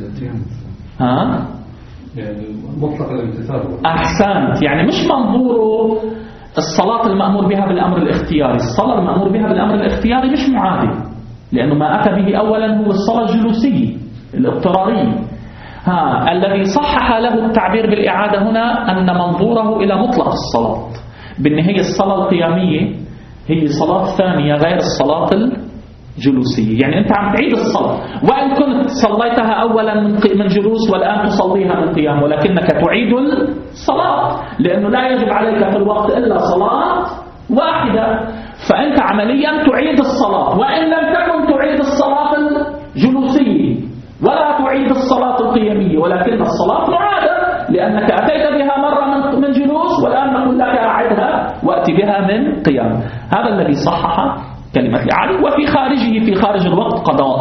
ها يعني مطلق الامتثال. أحسنت، يعني مش منظوره الصلاة المأمور بها بالأمر الاختياري. الصلاة المأمور بها بالأمر الاختياري مش معادة، لأنه ما أتى به أولا هو الصلاة الجلوسية الاضطرارية. ها الذي صحح له التعبير بالإعادة هنا أن منظوره إلى مطلق الصلاة، بالنهاية الصلاة القيامية هي صلاة ثانية غير الصلاة الجلوسية. يعني أنت عم تعيد الصلاة وإن كنت صليتها أولا من جلوس والآن تصليها من قيام، ولكنك تعيد الصلاة لأنه لا يجب عليك في الوقت إلا صلاة واحدة، فأنت عمليا تعيد الصلاة وإن لم تكن تعيد الصلاة الجلوسية ولا تعيد الصلاة القيامية، ولكن الصلاة معادة لأنك أتيت بها مرة من جلوس والآن نقول لك أعدها وأتي بها من قيام. هذا الذي صحح كلمة الإعادة. وفي خارجه في خارج الوقت قضاء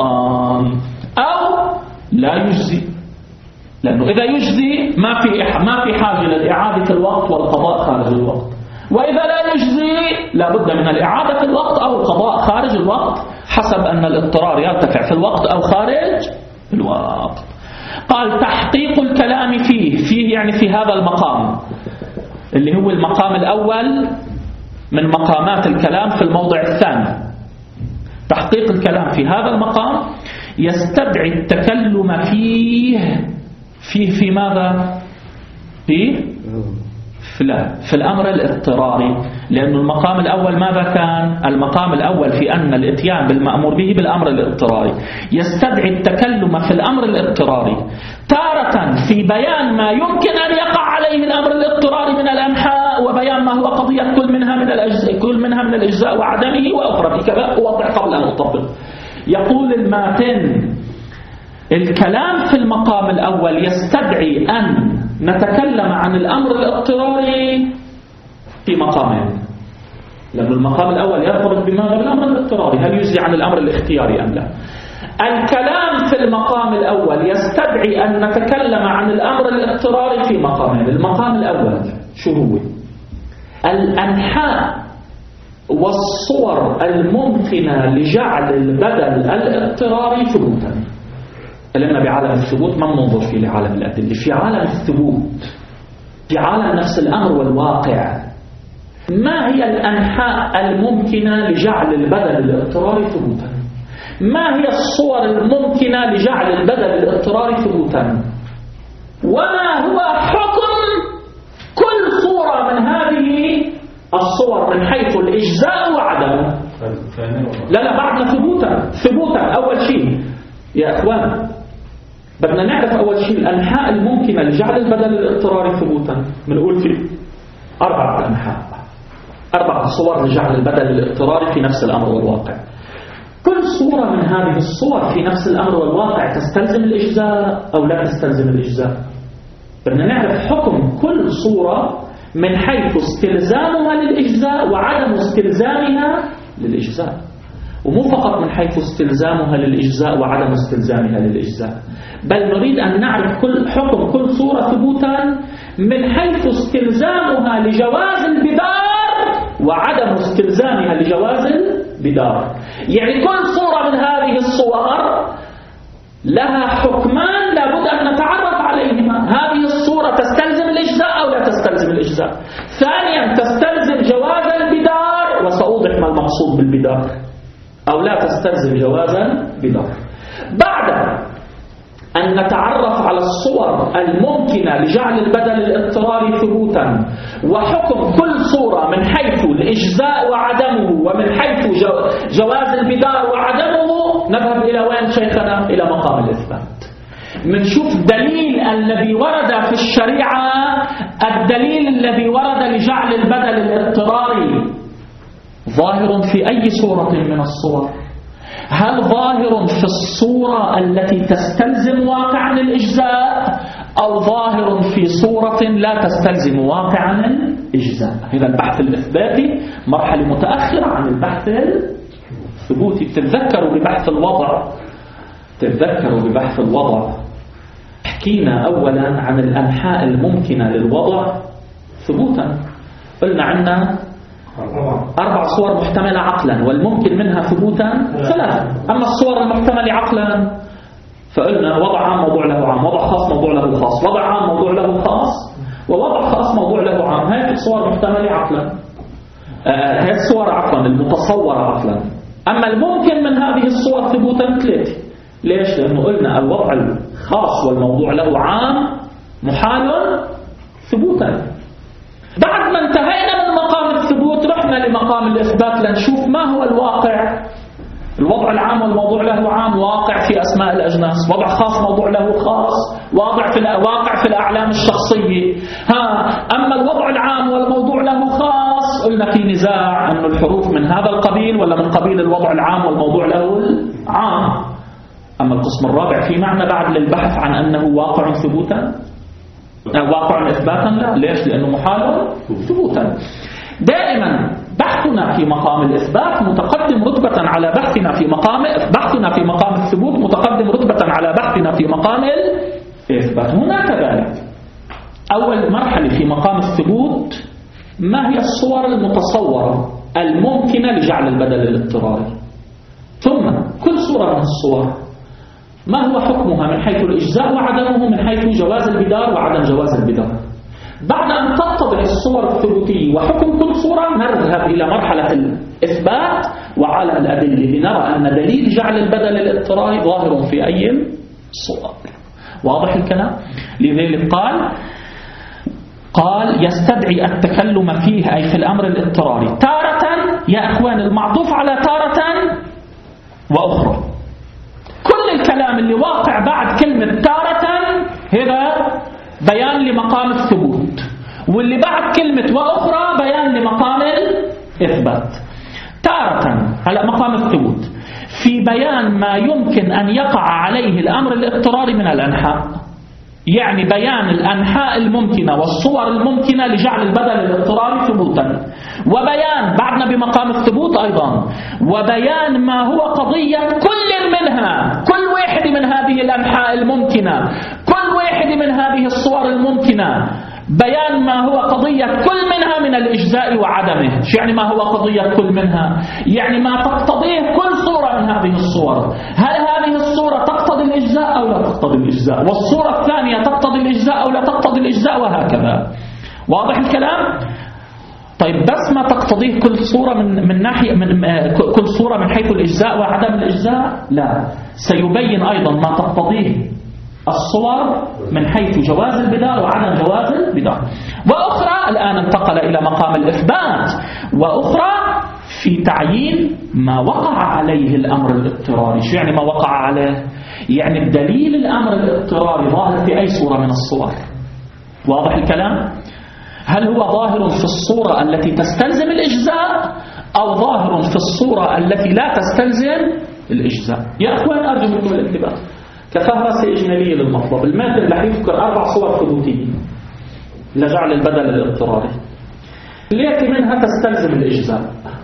أو لا يجزي، لأنه إذا يجزي ما في ما في حاجة للإعادة الوقت والقضاء خارج الوقت، وإذا لا يجزي لابد من الإعادة في الوقت أو القضاء خارج الوقت حسب أن الاضطرار يرتفع في الوقت أو خارج الوقت. قال تحقيق الكلام فيه فيه يعني في هذا المقام اللي هو المقام الأول من مقامات الكلام في الموضع الثاني. تحقيق الكلام في هذا المقام يستدعي التكلم فيه فيه في ماذا؟ فيه في, لا في الأمر الاضطراري، لأن المقام الأول ماذا كان؟ المقام الأول في أن الاتيان بالمأمور به بالأمر الاضطراري يستدعي التكلم في الأمر الاضطراري تارة في بيان ما يمكن أن يقع عليه الأمر الاضطراري من الأنحاء وبيان ما هو قضية كل منها من الأجزاء كل منها من الإجزاء وعدمه، وأخرى في كذا أوضح قبل أن أطبق. يقول الماتن الكلام في المقام الأول يستدعي أن نتكلم عن الأمر الاضطراري في مقامين، لأن المقام الأول يرتبط بماذا؟ بالأمر الاضطراري، هل يجزي عن الأمر الاختياري أم لا؟ الكلام في المقام الأول يستدعي أن نتكلم عن الأمر الاضطراري في مقامين. المقام الأول شو هو؟ الأنحاء والصور الممكنة لجعل البدل الاضطراري ثبوتا. لما بعالم الثبوت ما ننظر فيه لعالم الأدلة، في عالم الثبوت في عالم نفس الأمر والواقع ما هي الأنحاء الممكنة لجعل البدل الاضطراري ثبوتا؟ ما هي الصور الممكنة لجعل البدل الاضطراري ثبوتا؟ وما هو حكم كل صورة من هذه الصور من حيث الإجزاء وعدمه؟ لا لا بعدنا ثبوتا ثبوتا أول شيء يا أخوان بدنا نعرف أول شيء الأنحاء الممكنة لجعل البدل الاضطراري ثبوتا. بنقول في أربعة أنحاء أربعة صور لجعل البدل الاضطراري في نفس الأمر والواقع. كل صورة من هذه الصور في نفس الأمر والواقع تستلزم الإجزاء أو لا تستلزم الإجزاء. بدنا نعرف حكم كل صورة من حيث استلزامها للإجزاء وعدم استلزامها للإجزاء، ومو فقط من حيث استلزامها للإجزاء وعدم استلزامها للإجزاء، بل نريد أن نعرف كل حكم كل صورة ثبوتا من حيث استلزامها لجواز البدار وعدم استلزامها لجواز البدار. يعني كل صورة من هذه الصور لها حكمان لابد أن نتعرف عليهما. هذه الصورة تستلزم الإجزاء أو لا تستلزم الإجزاء؟ ثانيا تستلزم جواز البدار، وسأوضح ما المقصود بالبدار. أو لا تستلزم جوازا بدار. بعد أن نتعرف على الصور الممكنة لجعل البدل الاضطراري ثبوتا وحكم كل صورة من حيث الإجزاء وعدمه ومن حيث جواز البدار وعدمه، نذهب إلى وين شيخنا؟ إلى مقام الإثبات. منشوف دليل الذي ورد في الشريعة، الدليل الذي ورد لجعل البدل الاضطراري ظاهر في أي صورة من الصور؟ هل ظاهر في الصورة التي تستلزم واقعا الإجزاء أو ظاهر في صورة لا تستلزم واقعا الإجزاء؟ هذا البحث الإثباتي مرحلة متأخرة عن البحث الثبوتي. تتذكروا ببحث الوضع تتذكروا ببحث الوضع حكينا أولا عن الأنحاء الممكنة للوضع ثبوتا. قلنا عندنا أربع صور محتملة عقلا والممكن منها ثبوتا ثلاثة. أما الصور المحتملة عقلا فقلنا وضع عام موضوع له عام، وضع خاص موضوع له خاص، وضع عام موضوع له خاص، ووضع خاص موضوع له عام. هذه الصور محتملة عقلا، آه هذه الصور عقلا المتصورة عقلا. أما الممكن من هذه الصور ثبوتا ثلاثة. ليش؟ لأنه قلنا الوضع الخاص والموضوع له عام محال ثبوتا. بعد ما انتهينا من مقام الثبوت رحنا لمقام الإثبات لنشوف ما هو الواقع. الوضع العام والموضوع له عام واقع في أسماء الأجناس، وضع خاص موضوع له خاص واقع في واقع في الأعلام الشخصية. ها أما الوضع العام والموضوع له خاص قلنا في نزاع أن الحروف من هذا القبيل ولا من قبيل الوضع العام والموضوع له العام. أما القسم الرابع في معنى بعد للبحث عن أنه واقع ثبوتا واقع إثباتا؟ لا. ليش؟ لأنه محال ثبوتا. دائما بحثنا في مقام الإثبات متقدم رتبة على بحثنا في مقام بحثنا في مقام الثبوت متقدم رتبة على بحثنا في مقام الإثبات. هنا كذلك أول مرحلة في مقام الثبوت ما هي الصور المتصورة الممكنة لجعل البدل الاضطراري، ثم كل صورة من الصور ما هو حكمها من حيث الإجزاء وعدمه من حيث جواز البدار وعدم جواز البدار. بعد أن تتضح الصور الثبوتية وحكم كل صورة نذهب إلى مرحلة الإثبات وعلى الأدلة لنرى أن دليل جعل البدل الاضطراري ظاهر في أي صور. واضح الكلام؟ لذلك قال قال يستدعي التكلم فيه أي في الأمر الاضطراري تارة يا أخوان المعطوف على تارة وأخرى. كل الكلام اللي واقع بعد كلمة تارة هذا بيان لمقام الثبوت، واللي بعد كلمة وأخرى بيان لمقام الإثبات. تارة على مقام الثبوت في بيان ما يمكن أن يقع عليه الأمر الاضطراري من الأنحاء، يعني بيان الأنحاء الممكنة والصور الممكنة لجعل البدل الاضطراري ثبوتا، وبيان بعدنا بمقام الثبوت أيضا وبيان ما هو قضية كل منها، كل واحد من هذه الأنحاء الممكنة، كل واحد من هذه الصور الممكنة، بيان ما هو قضية كل منها من الإجزاء وعدمه. شو يعني ما هو قضية كل منها؟ يعني ما تقتضيه كل صورة من هذه الصور. هل هذه الصورة تقتضي الإجزاء أو لا تقتضي الإجزاء؟ والصورة الثانية تقتضي الإجزاء أو لا تقتضي الإجزاء؟ وهكذا. واضح الكلام؟ طيب بس ما تقتضيه كل صورة من من ناحية من كل صورة من حيث الإجزاء وعدم الإجزاء؟ لا، سيبين أيضا ما تقتضيه الصور من حيث جواز البدار وعدم جواز البدار. وأخرى الآن انتقل إلى مقام الإثبات، وأخرى في تعيين ما وقع عليه الأمر الاضطراري. شو يعني ما وقع عليه؟ يعني الدليل الأمر الاضطراري ظاهر في أي صورة من الصور. واضح الكلام؟ هل هو ظاهر في الصورة التي تستلزم الإجزاء أو ظاهر في الصورة التي لا تستلزم الإجزاء؟ يا أخوان أرجو منكم الانتباه كفهرسة إجمالية للمطلب. المادة رح يذكر أربع صور ثبوتية لجعل البدل الاضطراري، التي منها تستلزم الإجزاء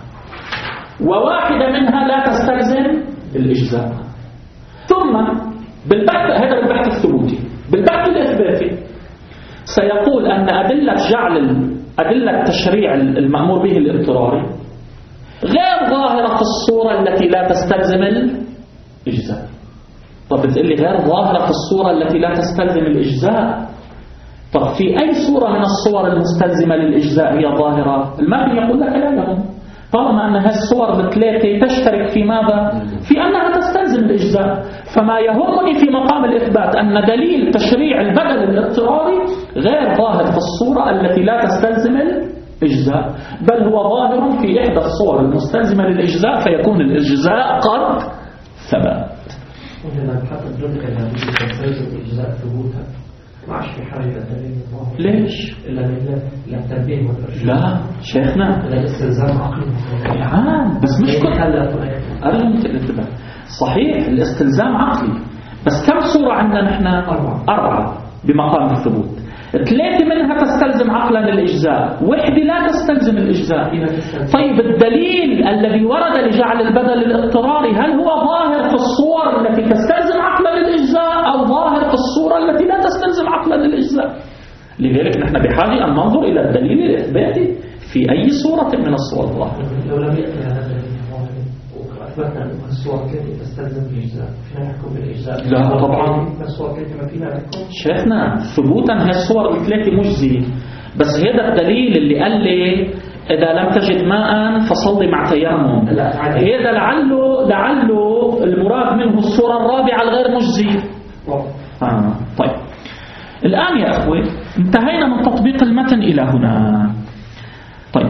وواحدة منها لا تستلزم الإجزاء. ثم بالبحث هذا البحث الثبوتي، بالبحث الإثباتي سيقول أن أدلة جعل أدلة تشريع المأمور به الاضطراري غير ظاهرة في الصورة التي لا تستلزم الإجزاء. طب بتقول لي غير ظاهرة في الصورة التي لا تستلزم الإجزاء، طب في أي صورة من الصور المستلزمة للإجزاء هي ظاهرة؟ المتن يقول لك لا لهم. طالما أن هذه الصور الثلاثة تشترك في ماذا؟ في أنها تستلزم الإجزاء. فما يهمني في مقام الإثبات أن دليل تشريع البدل الاضطراري غير ظاهر في الصورة التي لا تستلزم الإجزاء، بل هو ظاهر في إحدى الصور المستلزمة للإجزاء، فيكون الإجزاء قد ثبت. وإذا حتى الجملة التي تستلزم الإجزاء ثبوتها ما عادش في حاجة دليل ظاهر. ليش؟ إلا للتنبيه والإرشاد. لا شيخنا، إلا الاستلزام عقلي. نعم بس مش كل أرجو الانتباه. صحيح الاستلزام عقلي، بس كم صورة عندنا نحن؟ أربعة. أربعة بمقام الثبوت. ثلاثة منها تستلزم عقلا الإجزاء، وحدة لا تستلزم الإجزاء. طيب الدليل الذي ورد لجعل البدل الاضطراري هل هو ظاهر في الصور التي تستلزم عقلا الإجزاء أو ظاهر في الصورة التي لا تستلزم عقلا الإجزاء؟ لذلك نحن بحاجة أن ننظر إلى الدليل الإثباتي في أي صورة من الصور الظاهرة. لو لم يأتي هذا أثبتنا أن الصور التي تستلزم الإجزاء فينا نحكم بالإجزاء. لا طبعا الصور التي ما فينا نحكم. شيخنا ثبوتا هذه الصور الثلاثة مجزي، بس هذا الدليل اللي قال لي إذا لم تجد ماء فصلي مع تيمم، هذا لعله لعله المراد منه الصورة الرابعة الغير مجزية. آه. طيب الآن يا أخوي انتهينا من تطبيق المتن إلى هنا. طيب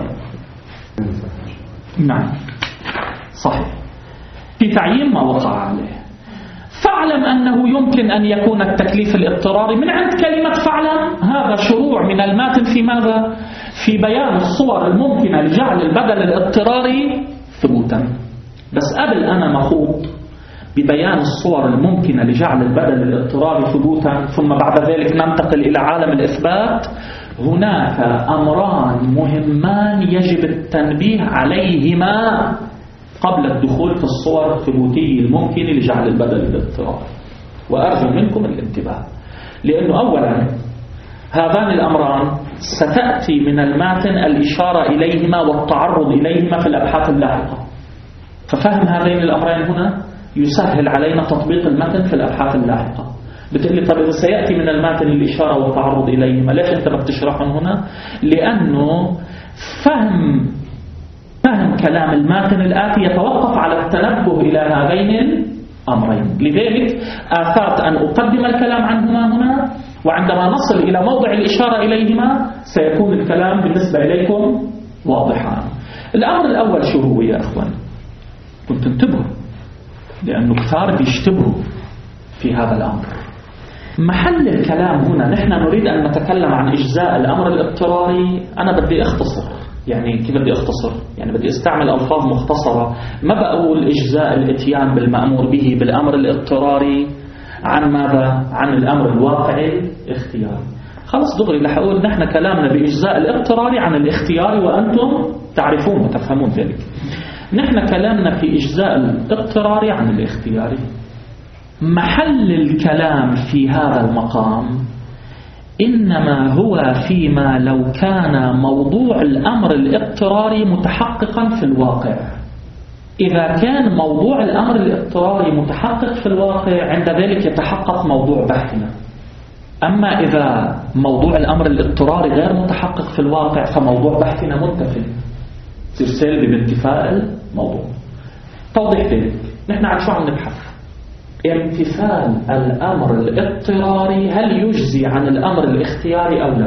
نعم صحيح في تعيين ما وقع عليه. فاعلم أنه يمكن أن يكون التكليف الاضطراري من عند كلمة فاعلم، هذا شروع من الماتن في ماذا؟ في بيان الصور الممكنة لجعل البدل الاضطراري ثبوتا. بس قبل أنا مخوض ببيان الصور الممكنة لجعل البدل الاضطراري ثبوتا ثم بعد ذلك ننتقل إلى عالم الإثبات، هناك أمران مهمان يجب التنبيه عليهما قبل الدخول في الصور الثبوتية الممكنة لجعل البدل الاضطراري، وأرجو منكم الانتباه، لأنه أولا هذان الأمران ستأتي من الماتن الإشارة إليهما والتعرض إليهما في الأبحاث اللاحقة، ففهم هذين الأمرين هنا يسهل علينا تطبيق المتن في الأبحاث اللاحقة. بتقول لي طب إذا سيأتي من الماتن الإشارة والتعرض إليهما ليش أنت ما بتشرحهم هنا؟ لأنه فهم فهم كلام الماتن الآتي يتوقف على التنبه إلى هذين الأمرين، لذلك آثرت أن أقدم الكلام عنهما هنا، وعندما نصل إلى موضع الإشارة إليهما سيكون الكلام بالنسبة إليكم واضحا. الأمر الأول شو هو يا أخوان؟ كنت انتبهوا لأنه كثار بيشتبهوا في هذا الأمر. محل الكلام هنا نحن نريد أن نتكلم عن إجزاء الأمر الاضطراري. أنا بدي أختصر، يعني كيف بدي أختصر؟ يعني بدي استعمل ألفاظ مختصرة، ما بقول إجزاء الاتيان بالمأمور به بالأمر الاضطراري عن ماذا؟ عن الأمر الواقعي الاختياري. خلص دغري رح أقول نحن كلامنا بإجزاء الاضطراري عن الاختياري وأنتم تعرفون وتفهمون ذلك. نحن كلامنا في إجزاء الاضطراري عن الاختياري. محل الكلام في هذا المقام إنما هو فيما لو كان موضوع الأمر الاضطراري متحققا في الواقع. إذا كان موضوع الأمر الاضطراري متحقق في الواقع عند ذلك يتحقق موضوع بحثنا. أما إذا موضوع الأمر الاضطراري غير متحقق في الواقع فموضوع بحثنا منتفي، تصير سلبي بانتفاء الموضوع. توضيح ذلك، نحن عن شو عم نبحث؟ امتثال الأمر الاضطراري هل يجزي عن الأمر الاختياري أو لا؟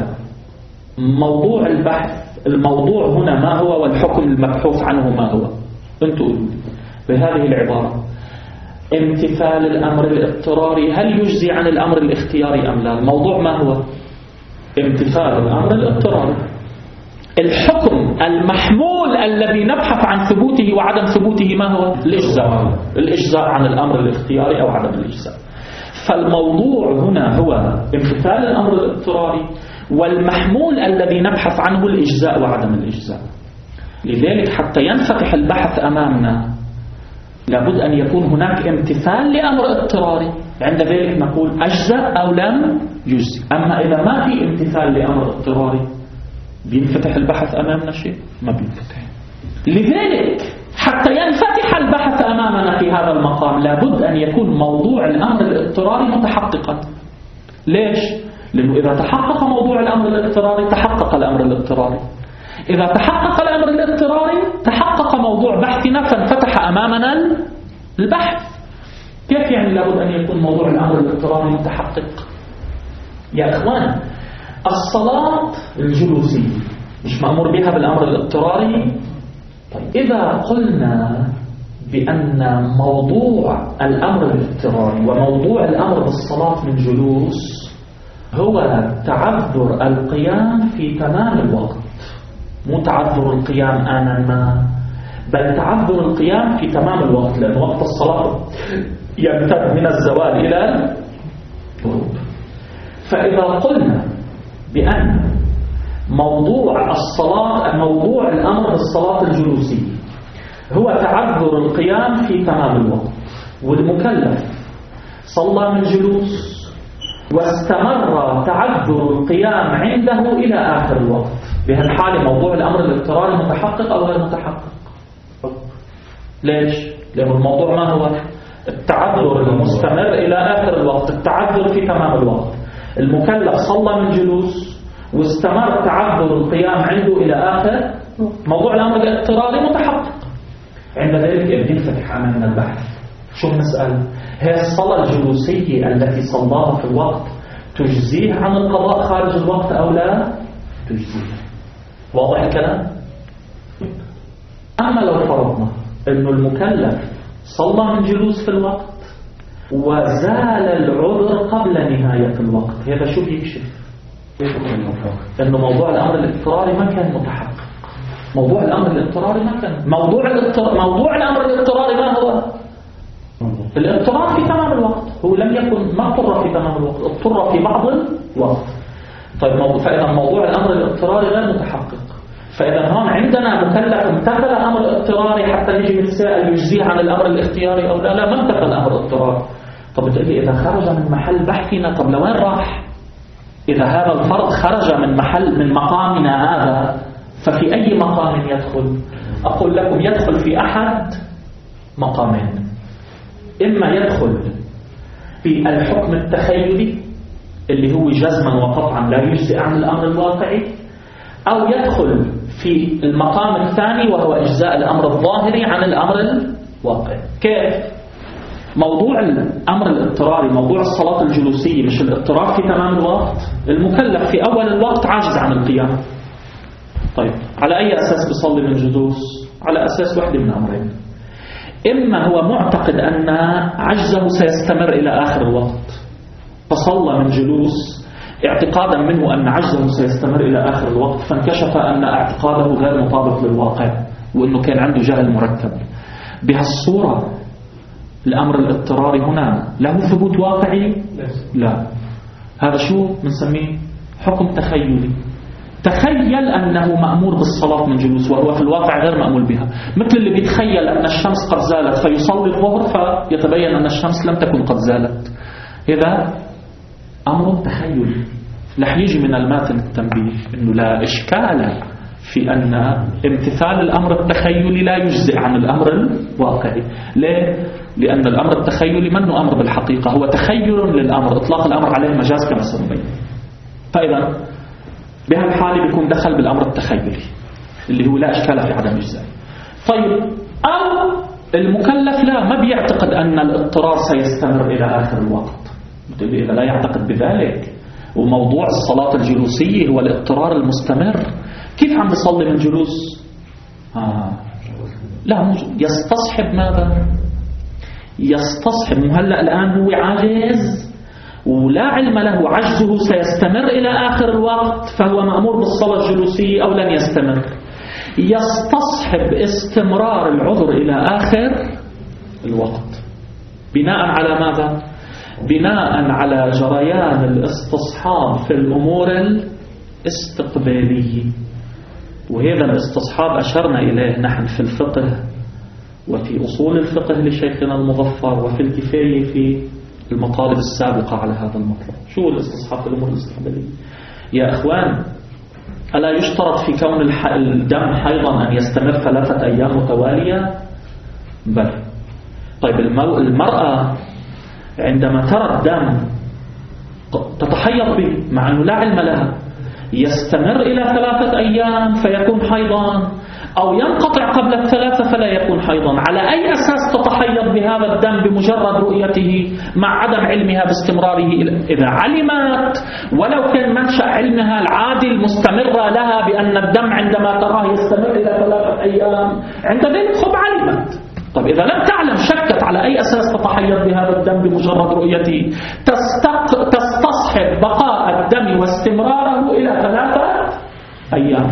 موضوع البحث، الموضوع هنا ما هو والحكم المبحوث عنه ما هو؟ أنتوا قولوا بهذه العبارة: امتثال الأمر الاضطراري هل يجزي عن الأمر الاختياري أم لا؟ الموضوع ما هو؟ امتثال الأمر الاضطراري. الحكم المحمول الذي نبحث عن ثبوته وعدم ثبوته ما هو؟ الإجزاء. الإجزاء عن الأمر الاختياري أو عدم الإجزاء. فالموضوع هنا هو امتثال الأمر الاضطراري، والمحمول الذي نبحث عنه الإجزاء وعدم الإجزاء. لذلك حتى ينفتح البحث أمامنا لابد أن يكون هناك امتثال لأمر اضطراري، عند ذلك نقول أجزأ أو لم يجزي. أما إذا ما في امتثال لأمر اضطراري بينفتح البحث أمامنا شيء؟ ما بينفتح. لذلك حتى ينفتح البحث أمامنا في هذا المقام لابد أن يكون موضوع الأمر الاضطراري متحققا. ليش؟ لأنه إذا تحقق موضوع الأمر الاضطراري تحقق الأمر الاضطراري. إذا تحقق الأمر الأمر الاضطراري تحقق موضوع بحثنا فانفتح أمامنا البحث. كيف يعني لابد أن يكون موضوع الأمر الاضطراري متحقق؟ يا أخوان، الصلاة الجلوسية مش مأمور بها بالأمر الاضطراري؟ طيب إذا قلنا بأن موضوع الأمر الاضطراري وموضوع الأمر بالصلاة من جلوس هو تعذر القيام في تمام الوقت، مو تعذر القيام آنا ما، بل تعذر القيام في تمام الوقت، لأن وقت الصلاة يمتد من الزوال إلى الغروب. فإذا قلنا بأن موضوع الصلاة موضوع الأمر بالصلاة الجلوسية هو تعذر القيام في تمام الوقت، والمكلف صلى من جلوس واستمر تعذر القيام عنده إلى آخر الوقت، بهالحالة موضوع الأمر الاضطراري متحقق أو غير متحقق؟ ليش؟ لأن الموضوع ما هو التعذر المستمر إلى آخر الوقت، التعذر في تمام الوقت. المكلف صلى من جلوس واستمر تعذر القيام عنده إلى آخر موضوع الأمر الاضطراري متحقق. عند ذلك ينفتح أمامنا البحث. شو نسأل؟ هي الصلاة الجلوسية التي صلاها في الوقت تجزيه عن القضاء خارج الوقت أو لا تجزيه؟ واضح الكلام؟ أما لو فرضنا أنه المكلف صلى من جلوس في الوقت وزال العذر قبل نهاية الوقت، هذا شو بيكشف؟ أنه موضوع الأمر الاضطراري ما كان متحقق. موضوع الأمر الاضطراري ما كان موضوع الاضطرار موضوع الأمر الاضطراري ما هو؟ الاضطرار في تمام الوقت. هو لم يكن ما اضطر في تمام الوقت، اضطر في بعض الوقت. طيب فإذا موضوع الأمر الاضطراري غير متحقق. فإذا هون عندنا مكلف امتثل الأمر الاضطراري حتى نجي نتساءل يجزيه عن الأمر الاختياري أو لا؟ لا، ما امتثل الأمر الاضطراري. طب بتقول لي إذا خرج من محل بحثنا، طب لوين راح؟ إذا هذا الفرد خرج من محل من مقامنا هذا ففي أي مقام يدخل؟ أقول لكم يدخل في أحد مقامين. إما يدخل في الحكم التخيلي اللي هو جزما وقطعا لا يجزئ عن الأمر الواقعي، أو يدخل في المقام الثاني وهو إجزاء الأمر الظاهري عن الأمر الواقعي. كيف؟ موضوع الأمر الاضطراري، موضوع الصلاة الجلوسية مش الاضطرار في تمام الوقت. المكلف في أول الوقت عاجز عن القيام. طيب على أي أساس بيصلي من جلوس؟ على أساس واحدة من أمرين. إما هو معتقد أن عجزه سيستمر إلى آخر الوقت فصلى من جلوس اعتقادا منه أن عجزه سيستمر إلى آخر الوقت، فانكشف أن اعتقاده غير مطابق للواقع وأنه كان عنده جهل مركب. بهالصورة الأمر الاضطراري هنا له ثبوت واقعي؟ لا. هذا شو بنسميه؟ حكم تخيلي. تخيل أنه مأمور بالصلاة من جلوس وهو في الواقع غير مأمور بها، مثل اللي بيتخيل أن الشمس قد زالت فيصلي الظهر فيتبين أن الشمس لم تكن قد زالت. هذا أمر تخيلي. رح يجي من الماتن التنبيه إنه لا إشكال في أن امتثال الأمر التخيلي لا يجزئ عن الأمر الواقعي. ليه؟ لأن الأمر التخيلي منه أمر بالحقيقة، هو تخيل للأمر، إطلاق الأمر عليه مجاز كما سنبين. فإذا بهالحالة بيكون دخل بالأمر التخيلي اللي هو لا إشكال في عدم إجزاء. طيب أو المكلف لا ما بيعتقد أن الاضطرار سيستمر إلى آخر الوقت. بتقول إذا لا يعتقد بذلك وموضوع الصلاة الجلوسية هو الاضطرار المستمر، كيف عم بيصلي من جلوس؟ آه. لا، يستصحب ماذا؟ يستصحب مهلأ الآن هو عاجز ولا علم له عجزه سيستمر إلى آخر الوقت فهو مأمور بالصلاة الجلوسية أو لن يستمر. يستصحب استمرار العذر إلى آخر الوقت بناء على ماذا؟ بناء على جريان الاستصحاب في الأمور الاستقبالية. وهذا الاستصحاب أشرنا إليه نحن في الفقه وفي أصول الفقه لشيخنا المظفر وفي الكفاية في المطالب السابقة على هذا المطلب. شو الاستصحاب في الأمور الاستقبالية؟ يا أخوان، ألا يشترط في كون الدم حيضا أن يستمر ثلاثة أيام متوالية؟ بل. طيب المرأة عندما ترى الدم تتحيض به مع أنه لا علم لها، يستمر إلى ثلاثة أيام فيكون حيضا، أو ينقطع قبل الثلاثة فلا يكون حيضا. على أي أساس تتحيض بهذا الدم بمجرد رؤيته مع عدم علمها باستمراره؟ إذا علمت ولو كان منشأ علمها العادي المستمرة لها بأن الدم عندما تراه يستمر إلى ثلاثة أيام، عند ذلك خب علمت. طيب إذا لم تعلم شكت على أي أساس تتحيض بهذا الدم بمجرد رؤيته؟ تستق... تستصحب بقاء الدم واستمراره إلى ثلاثة أيام.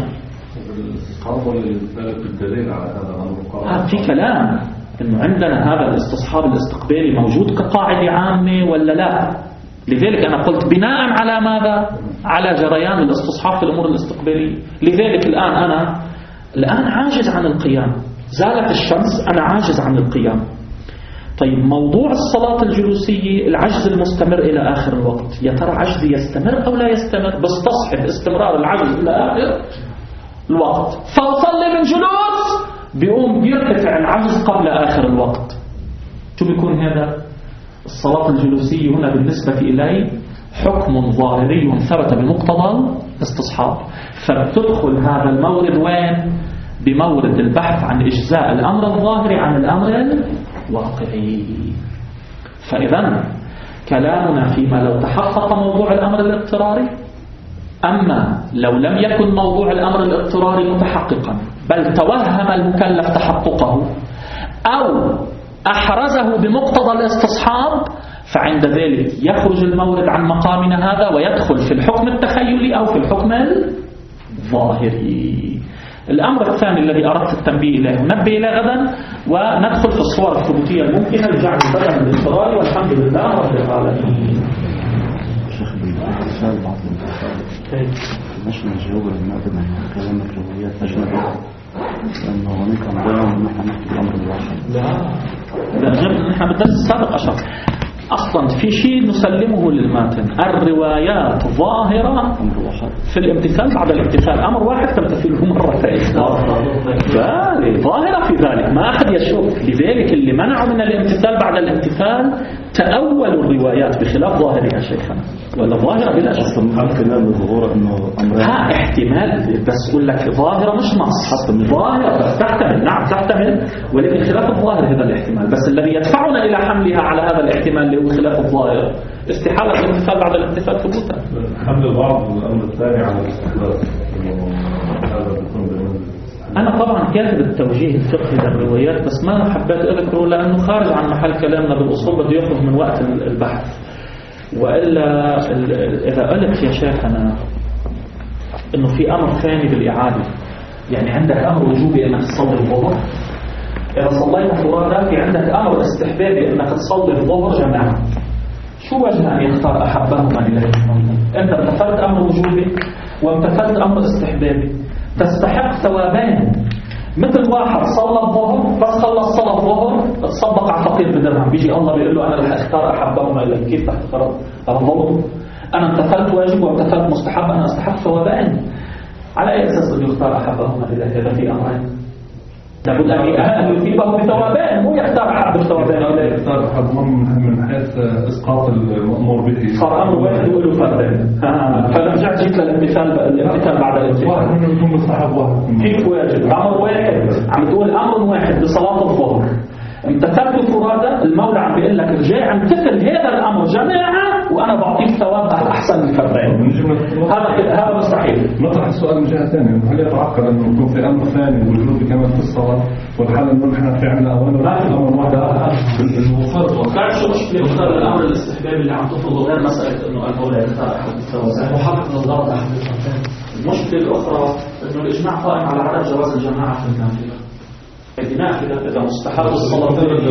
بالدليل على هذا الأمر في كلام إنه عندنا هذا الاستصحاب الاستقبالي موجود كقاعدة عامة ولا لا؟ لذلك أنا قلت بناء على ماذا؟ على جريان الاستصحاب في الأمور الاستقبالية. لذلك الآن أنا الآن عاجز عن القيام، زالت الشمس أنا عاجز عن القيام. طيب موضوع الصلاة الجلوسية العجز المستمر إلى آخر الوقت، يا ترى عجزي يستمر أو لا يستمر؟ بستصحب استمرار العجز إلى آخر الوقت فأصلي من جلوس، بيقوم بيرتفع العجز قبل آخر الوقت. شو بيكون هذا؟ الصلاة الجلوسية هنا بالنسبة إلي حكم ظاهري ثبت بمقتضى الاستصحاب، فبتدخل هذا المورد وين؟ بمورد البحث عن إجزاء الأمر الظاهري عن الأمر الواقعي. فإذا كلامنا فيما لو تحقق موضوع الأمر الاضطراري، أما لو لم يكن موضوع الأمر الاضطراري متحققا بل توهم المكلف تحققه أو أحرزه بمقتضى الاستصحاب، فعند ذلك يخرج المورد عن مقامنا هذا ويدخل في الحكم التخيلي أو في الحكم الظاهري. الأمر الثاني الذي أردت التنبيه إليه ننبه إلى غدا، وندخل في الصور الثبوتية الممكنة لجعل البدن الاضطراري، والحمد لله رب العالمين. شيخ بالمثال بعض الانتصال مش نجاوب المعدم عن كلامك الروايات أجنبية، لأنه هناك أمرهم أن نحن نحكي الأمر الواحد. لا إذا أجبنا نحن بالدرس السابق أشرت أصلا في شيء نسلمه للماتن، الروايات ظاهرة في الامتثال بعد الامتثال، أمر واحد تمتثله مرتين، ظاهرة في ذلك ما أحد يشك. لذلك اللي منعوا من الامتثال بعد الامتثال تأولوا الروايات بخلاف ظاهرها شيخنا، ولا ظاهرة بلا شك. هل كلام الظهور أنه ها احتمال، بس أقول لك ظاهرة مش نص، حتى ظاهرة بس تحتمل، نعم تحتمل، ولكن خلاف الظاهر هذا الاحتمال. بس الذي يدفعنا إلى حملها على هذا الاحتمال اللي هو خلاف الظاهر استحالة الامتثال بعد الامتثال ثبوتا. حمل البعض الأمر الثاني على الاستحلال. أنا طبعا كاتب التوجيه الفقهي للروايات بس ما حبيت أذكره لأنه خارج عن محل كلامنا بالأصول، بده يأخذ من وقت البحث. وإلا إذا قلت يا شيخنا إنه في أمر ثاني بالإعادة، يعني عندك أمر وجوبي أنك تصلي الظهر، إذا صليت فرادى في عندك أمر استحبابي أنك تصلي الظهر جماعة، شو وجه أن يختار أحبهما إليه؟ أنت امتثلت أمر وجوبي وامتثلت أمر استحبابي، تستحق ثوابين. مثل واحد صلى الظهر بس خلص صلاة الظهر تصدق على فقير بدرهم، بيجي الله بيقول له أنا رح أختار أحبهما إليه. كيف تحت فرض الظلم؟ أنا امتثلت واجب وامتثلت مستحب، أنا أستحق ثوابين. على أي أساس بده يختار أحبهما إليه؟ هذا في أمرين، لابد أن يثيبه بثوابين، مو يختار أحب الثوابين إليه. يختار أحبهم من حيث إسقاط المأمور به، صار أمر واحد يقول له فردين. فرجعت جيت للامتثال، الامتثال بعد الامتثال واحد منهم يكون مستحب واحد كيف واجب؟ أمر واحد، عم تقول أمر واحد بصلاة الظهر امتثلت فرادى، المولى عم بيقول لك رجع امتثل هذا الأمر جماعة وأنا بعطيك ثواب أحسن من فردين. هذا هذا مستحيل. نطرح السؤال من جهة ثانية، هل يتعقل أنه يكون في أمر ثاني وجوبي كمان في الصلاة، والحال أنه نحن في عنا أولا ما في أمر واحد المفرط؟ بعد شو مشكلة اختار الأمر الاستحبابي اللي عم تفرضه غير مسألة إنه المولى يختار أحد الثواب محقق الغرض أحد الثوابين. المشكلة الأخرى إنه الإجماع قائم على عدم جواز الجماعة في النافلة. النافلة إذا مستحب الصلاة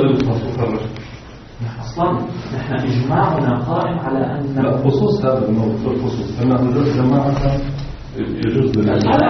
أصلا نحن إجماعنا قائم على أن خصوص هذا الموضوع، الخصوص أن وجود جماعة يجوز هذا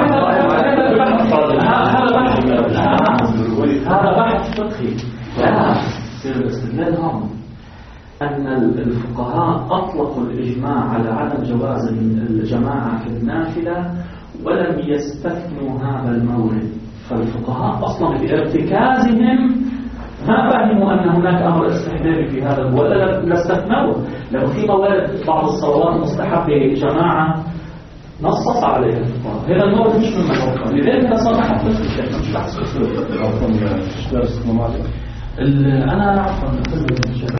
هذا بحث فقهي. لا سير الاستدلال هم أن الفقهاء أطلقوا الإجماع على عدم جواز الجماعة في النافلة ولم يستثنوا هذا المورد. فالفقهاء أصلا في ارتكازهم ما فهموا أن هناك أمر استحبابي في هذا ولا لا استثنوه. لو في موارد بعض الصلوات مستحبة جماعة نصص عليها الفقهاء. هذا المورد مش من مشروع، لذلك ده صار حفظ الشيخ مش بحث. أصلا اشتغل استثمارات. أنا عفوا